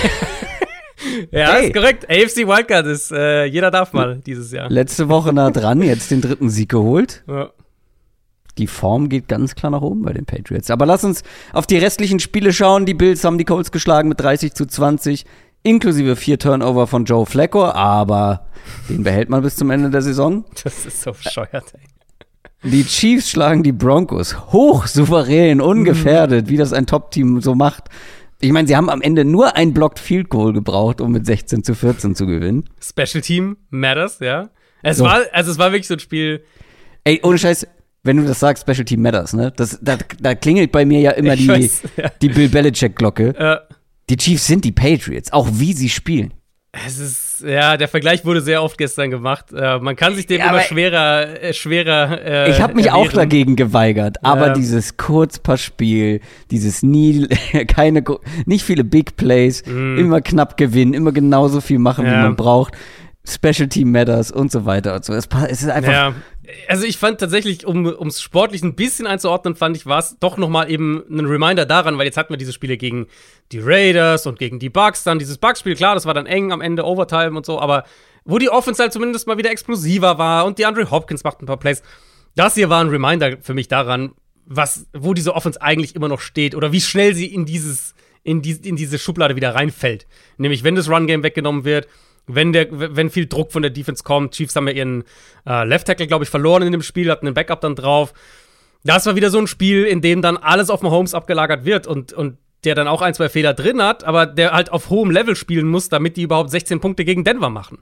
Ja, hey. Ist korrekt. A F C Wildcard ist, äh, jeder darf mal dieses Jahr. Letzte Woche nah dran, jetzt den dritten Sieg geholt. Ja. Die Form geht ganz klar nach oben bei den Patriots. Aber lass uns auf die restlichen Spiele schauen. Die Bills haben die Colts geschlagen mit dreißig zu zwanzig, inklusive vier Turnover von Joe Flacco, aber den behält man bis zum Ende der Saison. Das ist so bescheuert, ey. Die Chiefs schlagen die Broncos hochsouverän, ungefährdet, mhm. wie das ein Top-Team so macht. Ich meine, sie haben am Ende nur ein Blocked Field Goal gebraucht, um mit sechzehn zu vierzehn zu gewinnen. Special Team matters, ja. Es so. war, also es war wirklich so ein Spiel. Ey, ohne Scheiß, wenn du das sagst, Special Team matters, ne? Das, da, da klingelt bei mir ja immer ich die, weiß, ja. die Bill Belichick-Glocke. Ja. Die Chiefs sind die Patriots, auch wie sie spielen. Es ist, ja, der Vergleich wurde sehr oft gestern gemacht. Äh, man kann sich dem ja, immer schwerer, äh, schwerer äh, Ich habe mich erwehren. auch dagegen geweigert, aber ja. dieses Kurzpassspiel, dieses nie, keine, nicht viele Big Plays, mm. immer knapp gewinnen, immer genauso viel machen, ja. wie man braucht, Special Team Matters und so weiter und so. Es, es ist einfach. Ja. Also ich fand tatsächlich, um es sportlich ein bisschen einzuordnen, fand ich, war es doch nochmal eben ein Reminder daran, weil jetzt hatten wir diese Spiele gegen die Raiders und gegen die Bucks, dann dieses Bucks-Spiel, klar, das war dann eng am Ende, Overtime und so, aber wo die Offense halt zumindest mal wieder explosiver war und die Andre Hopkins macht ein paar Plays. Das hier war ein Reminder für mich daran, was, wo diese Offense eigentlich immer noch steht oder wie schnell sie in dieses, in die, in diese Schublade wieder reinfällt. Nämlich, wenn das Run-Game weggenommen wird, Wenn, der, wenn viel Druck von der Defense kommt. Chiefs haben ja ihren äh, Left Tackle, glaube ich, verloren in dem Spiel, hatten einen Backup dann drauf. Das war wieder so ein Spiel, in dem dann alles auf Mahomes abgelagert wird und, und der dann auch ein, zwei Fehler drin hat, aber der halt auf hohem Level spielen muss, damit die überhaupt sechzehn Punkte gegen Denver machen.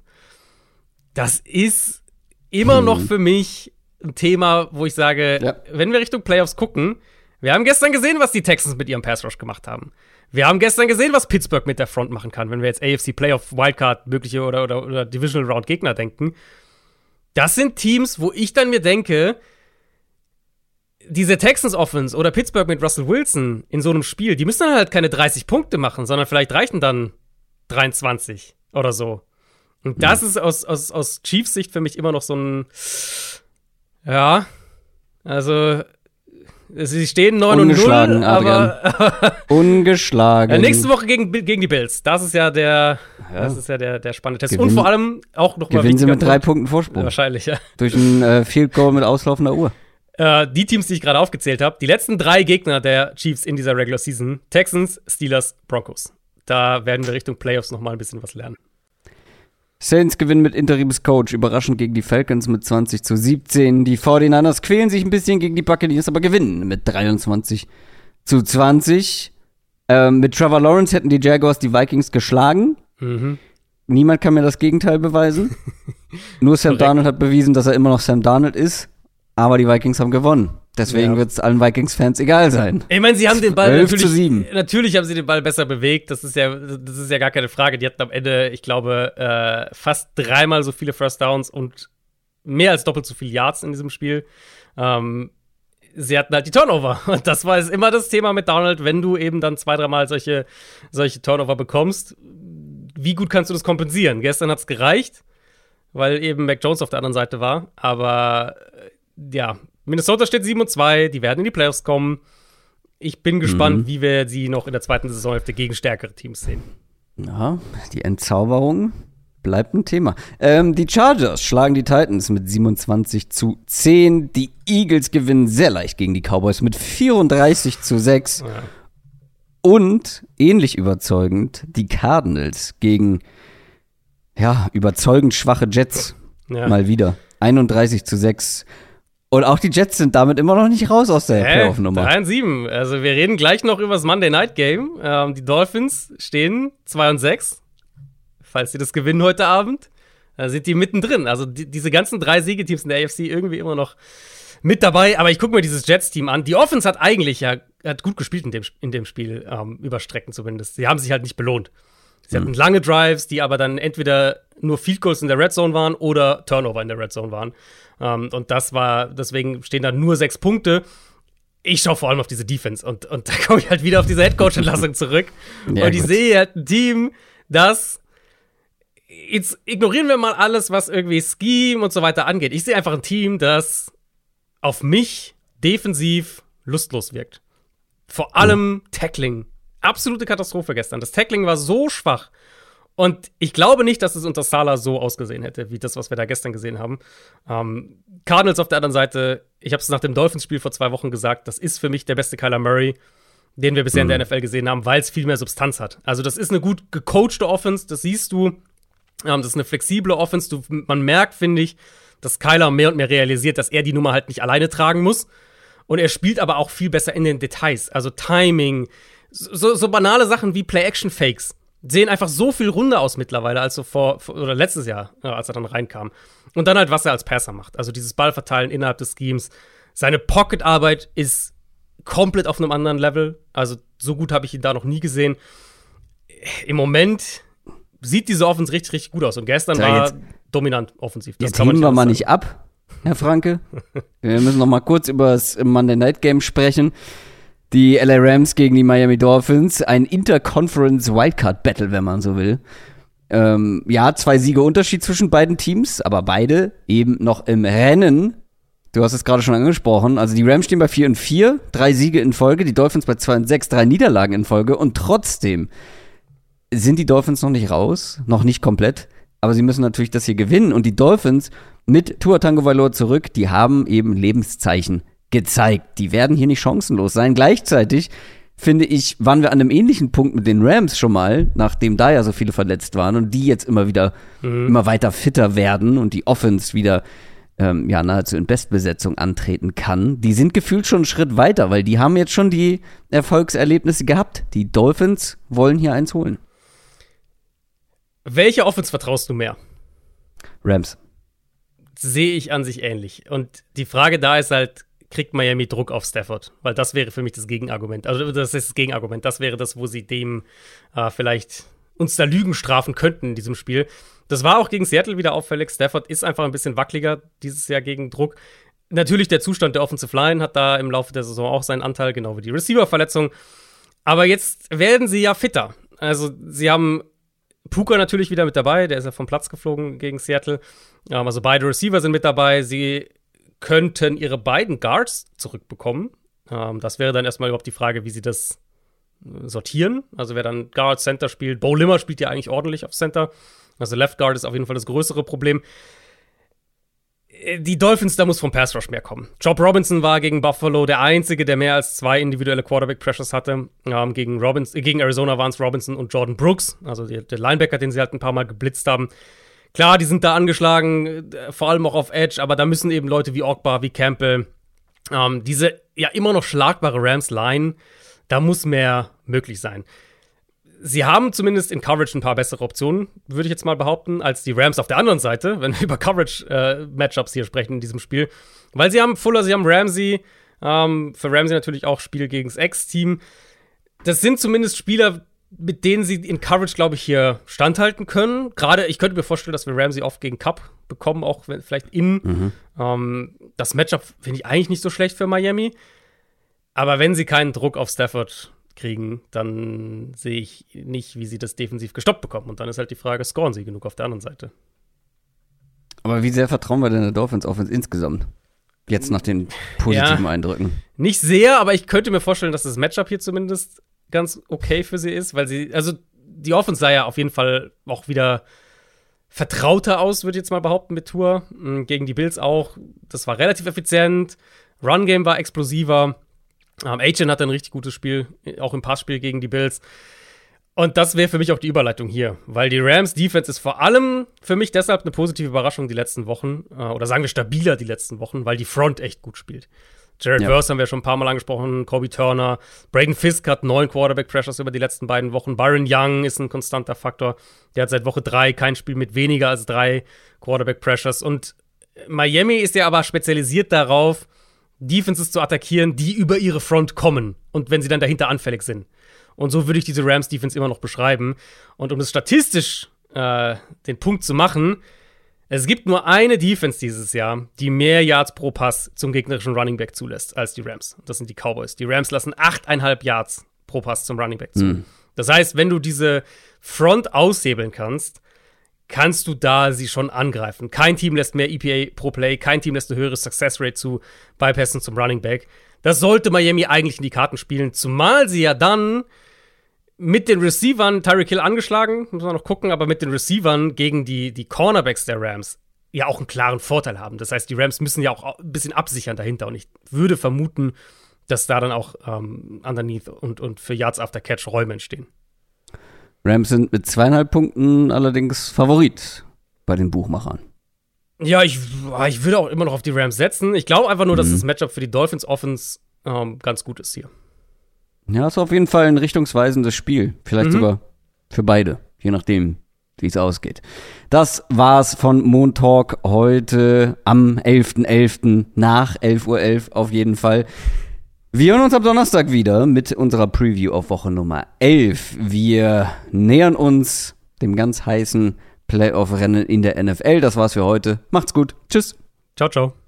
Das ist immer hm. noch für mich ein Thema, wo ich sage, ja. wenn wir Richtung Playoffs gucken, wir haben gestern gesehen, was die Texans mit ihrem Pass Rush gemacht haben. Wir haben gestern gesehen, was Pittsburgh mit der Front machen kann, wenn wir jetzt A F C Playoff, Wildcard, mögliche oder, oder, oder Divisional Round Gegner denken. Das sind Teams, wo ich dann mir denke, diese Texans Offense oder Pittsburgh mit Russell Wilson in so einem Spiel, die müssen dann halt keine dreißig Punkte machen, sondern vielleicht reichen dann dreiundzwanzig oder so. Und das mhm. ist aus, aus, aus Chiefs Sicht für mich immer noch so ein, ja, also sie stehen neun und null, aber ungeschlagen. Ja, nächste Woche gegen, gegen die Bills. Das ist ja der, ja. das ist ja der, der spannende Test. Gewinnen, und vor allem auch noch mal gewinnen sie mit drei Punkt. Punkten Vorsprung. Wahrscheinlich, ja. Durch ein äh, Field Goal mit auslaufender Uhr. Äh, die Teams, die ich gerade aufgezählt habe, die letzten drei Gegner der Chiefs in dieser Regular Season: Texans, Steelers, Broncos. Da werden wir Richtung Playoffs noch mal ein bisschen was lernen. Saints gewinnen mit Interimscoach überraschend gegen die Falcons mit zwanzig zu siebzehn. Die forty-niners quälen sich ein bisschen gegen die Buccaneers, aber gewinnen mit dreiundzwanzig zu zwanzig. Ähm, mit Trevor Lawrence hätten die Jaguars die Vikings geschlagen. Mhm. Niemand kann mir das Gegenteil beweisen. Nur Sam Darnold hat bewiesen, dass er immer noch Sam Darnold ist. Aber die Vikings haben gewonnen. Deswegen ja. wird es allen Vikings-Fans egal sein. Ich meine, sie haben den Ball zwölf natürlich, zu sieben. Natürlich haben sie den Ball besser bewegt. Das ist ja, das ist ja gar keine Frage. Die hatten am Ende, ich glaube, äh, fast dreimal so viele First Downs und mehr als doppelt so viele Yards in diesem Spiel. Ähm, sie hatten halt die Turnover. Und das war immer das Thema mit Darnold, wenn du eben dann zwei, dreimal solche, solche Turnover bekommst. Wie gut kannst du das kompensieren? Gestern hat es gereicht, weil eben Mac Jones auf der anderen Seite war. Aber ja, Minnesota steht sieben und zwei, die werden in die Playoffs kommen. Ich bin gespannt, mhm. wie wir sie noch in der zweiten Saisonhälfte gegen stärkere Teams sehen. Ja, die Entzauberung bleibt ein Thema. Ähm, die Chargers schlagen die Titans mit siebenundzwanzig zu zehn. Die Eagles gewinnen sehr leicht gegen die Cowboys mit vierunddreißig zu sechs. Ja. Und ähnlich überzeugend die Cardinals gegen ja, überzeugend schwache Jets Ja. Mal wieder. einunddreißig zu sechs. Und auch die Jets sind damit immer noch nicht raus aus der Hey, Playoff-Nummer. drei und sieben. Also wir reden gleich noch über das Monday Night Game. Ähm, die Dolphins stehen zwei und sechs. Falls sie das gewinnen heute Abend, da sind die mittendrin. Also die, diese ganzen drei Siegeteams in der A F C irgendwie immer noch mit dabei. Aber ich gucke mir dieses Jets-Team an. Die Offense hat eigentlich ja hat gut gespielt in dem, in dem Spiel, ähm, über Strecken zumindest. Sie haben sich halt nicht belohnt. Sie hatten lange Drives, die aber dann entweder nur Field Goals in der Red Zone waren oder Turnover in der Red Zone waren. Um, und das war, deswegen stehen da nur sechs Punkte. Ich schaue vor allem auf diese Defense und, und da komme ich halt wieder auf diese Headcoach-Entlassung zurück. Ja, und ich gut. sehe halt ein Team, das jetzt ignorieren wir mal alles, was irgendwie Scheme und so weiter angeht. Ich sehe einfach ein Team, das auf mich defensiv lustlos wirkt. Vor allem oh. Tackling. Absolute Katastrophe gestern. Das Tackling war so schwach. Und ich glaube nicht, dass es unter Salah so ausgesehen hätte, wie das, was wir da gestern gesehen haben. Ähm, Cardinals auf der anderen Seite, ich habe es nach dem Dolphins-Spiel vor zwei Wochen gesagt, das ist für mich der beste Kyler Murray, den wir bisher mhm. in der N F L gesehen haben, weil es viel mehr Substanz hat. Also das ist eine gut gecoachte Offense, das siehst du. Ähm, das ist eine flexible Offense. Du, man merkt, finde ich, dass Kyler mehr und mehr realisiert, dass er die Nummer halt nicht alleine tragen muss. Und er spielt aber auch viel besser in den Details. Also Timing, so, so banale Sachen wie Play-Action-Fakes sehen einfach so viel runder aus mittlerweile, als so vor, vor oder letztes Jahr, ja, als er dann reinkam. Und dann halt, was er als Passer macht. Also dieses Ballverteilen innerhalb des Schemes. Seine Pocket-Arbeit ist komplett auf einem anderen Level. Also so gut habe ich ihn da noch nie gesehen. Im Moment sieht diese Offense richtig, richtig gut aus. Und gestern ja, war jetzt, dominant offensiv. Das jetzt heben wir mal nicht ab, Herr Franke. Wir müssen noch mal kurz über das Monday Night Game sprechen. Die L A Rams gegen die Miami Dolphins. Ein Interconference Wildcard Battle, wenn man so will. Ähm, ja, zwei Siege Unterschied zwischen beiden Teams, aber beide eben noch im Rennen. Du hast es gerade schon angesprochen. Also die Rams stehen bei vier und vier, drei Siege in Folge. Die Dolphins bei zwei und sechs, drei Niederlagen in Folge. Und trotzdem sind die Dolphins noch nicht raus, noch nicht komplett. Aber sie müssen natürlich das hier gewinnen. Und die Dolphins mit Tua Tagovailoa zurück, die haben eben Lebenszeichen gezeigt. Die werden hier nicht chancenlos sein. Gleichzeitig, finde ich, waren wir an einem ähnlichen Punkt mit den Rams schon mal, nachdem da ja so viele verletzt waren und die jetzt immer wieder, mhm. immer weiter fitter werden und die Offense wieder ähm, ja, nahezu in Bestbesetzung antreten kann. Die sind gefühlt schon einen Schritt weiter, weil die haben jetzt schon die Erfolgserlebnisse gehabt. Die Dolphins wollen hier eins holen. Welche Offense vertraust du mehr? Rams. Sehe ich an sich ähnlich. Und die Frage da ist halt, kriegt Miami Druck auf Stafford? Weil das wäre für mich das Gegenargument. Also das ist das Gegenargument. Das wäre das, wo sie dem äh, vielleicht uns da Lügen strafen könnten in diesem Spiel. Das war auch gegen Seattle wieder auffällig. Stafford ist einfach ein bisschen wackeliger dieses Jahr gegen Druck. Natürlich der Zustand der Offensive Line hat da im Laufe der Saison auch seinen Anteil, genau wie die Receiver-Verletzung. Aber jetzt werden sie ja fitter. Also sie haben Puka natürlich wieder mit dabei. Der ist ja vom Platz geflogen gegen Seattle. Ähm, also beide Receiver sind mit dabei. Sie könnten ihre beiden Guards zurückbekommen. Ähm, das wäre dann erstmal überhaupt die Frage, wie sie das sortieren. Also wer dann Guard, Center spielt. Bo Limmer spielt ja eigentlich ordentlich auf Center. Also Left Guard ist auf jeden Fall das größere Problem. Die Dolphins, da muss vom Pass Rush mehr kommen. Job Robinson war gegen Buffalo der Einzige, der mehr als zwei individuelle Quarterback-Pressures hatte. Ähm, gegen, Robinson, gegen Arizona waren es Robinson und Jordan Brooks, also die, der Linebacker, den sie halt ein paar Mal geblitzt haben. Klar, die sind da angeschlagen, vor allem auch auf Edge, aber da müssen eben Leute wie Ogba, wie Campbell, ähm, diese ja immer noch schlagbare Rams-Line, da muss mehr möglich sein. Sie haben zumindest in Coverage ein paar bessere Optionen, würde ich jetzt mal behaupten, als die Rams auf der anderen Seite, wenn wir über Coverage-Matchups äh, hier sprechen in diesem Spiel. Weil sie haben Fuller, sie haben Ramsey, ähm, für Ramsey natürlich auch Spiel gegen das Ex-Team. Das sind zumindest Spieler, mit denen sie in Coverage, glaube ich, hier standhalten können. Gerade, ich könnte mir vorstellen, dass wir Ramsey oft gegen Cup bekommen, auch wenn, vielleicht in. Mhm. Ähm, das Matchup finde ich eigentlich nicht so schlecht für Miami. Aber wenn sie keinen Druck auf Stafford kriegen, dann sehe ich nicht, wie sie das defensiv gestoppt bekommen. Und dann ist halt die Frage, scoren sie genug auf der anderen Seite? Aber wie sehr vertrauen wir denn der Dolphins Offense insgesamt? Jetzt nach den positiven ja, Eindrücken. Nicht sehr, aber ich könnte mir vorstellen, dass das Matchup hier zumindest ganz okay für sie ist, weil sie, also die Offense sah ja auf jeden Fall auch wieder vertrauter aus, würde ich jetzt mal behaupten, mit Tour. Gegen die Bills auch. Das war relativ effizient. Run-Game war explosiver. Um, Agent hatte ein richtig gutes Spiel, auch im Passspiel gegen die Bills. Und das wäre für mich auch die Überleitung hier, weil die Rams-Defense ist vor allem für mich deshalb eine positive Überraschung die letzten Wochen, äh, oder sagen wir stabiler die letzten Wochen, weil die Front echt gut spielt. Jared ja. Verse haben wir schon ein paar Mal angesprochen, Kobe Turner, Braden Fisk hat neun Quarterback-Pressures über die letzten beiden Wochen, Byron Young ist ein konstanter Faktor, der hat seit Woche drei kein Spiel mit weniger als drei Quarterback-Pressures und Miami ist ja aber spezialisiert darauf, Defenses zu attackieren, die über ihre Front kommen und wenn sie dann dahinter anfällig sind. Und so würde ich diese Rams-Defense immer noch beschreiben. Und um das statistisch äh, den Punkt zu machen, es gibt nur eine Defense dieses Jahr, die mehr Yards pro Pass zum gegnerischen Running Back zulässt als die Rams. Das sind die Cowboys. Die Rams lassen achteinhalb Yards pro Pass zum Running Back zu. Mhm. Das heißt, wenn du diese Front aushebeln kannst, kannst du da sie schon angreifen. Kein Team lässt mehr E P A pro Play, kein Team lässt eine höhere Success Rate zu Bypassen zum Running Back. Das sollte Miami eigentlich in die Karten spielen, zumal sie ja dann mit den Receivern, Tyreek Hill angeschlagen, muss man noch gucken, aber mit den Receivern gegen die, die Cornerbacks der Rams ja auch einen klaren Vorteil haben. Das heißt, die Rams müssen ja auch ein bisschen absichern dahinter und ich würde vermuten, dass da dann auch ähm, underneath und, und für Yards after Catch Räume entstehen. Rams sind mit zweieinhalb Punkten allerdings Favorit bei den Buchmachern. Ja, ich, ich würde auch immer noch auf die Rams setzen. Ich glaube einfach nur, mhm. dass das Matchup für die Dolphins Offense ähm, ganz gut ist hier. Ja, ist auf jeden Fall ein richtungsweisendes Spiel. Vielleicht mhm. sogar für beide, je nachdem, wie es ausgeht. Das war's von Montalk heute am elften elften nach elf Uhr elf auf jeden Fall. Wir hören uns am Donnerstag wieder mit unserer Preview auf Woche Nummer elf. Wir nähern uns dem ganz heißen Playoff-Rennen in der N F L. Das war's für heute. Macht's gut. Tschüss. Ciao, ciao.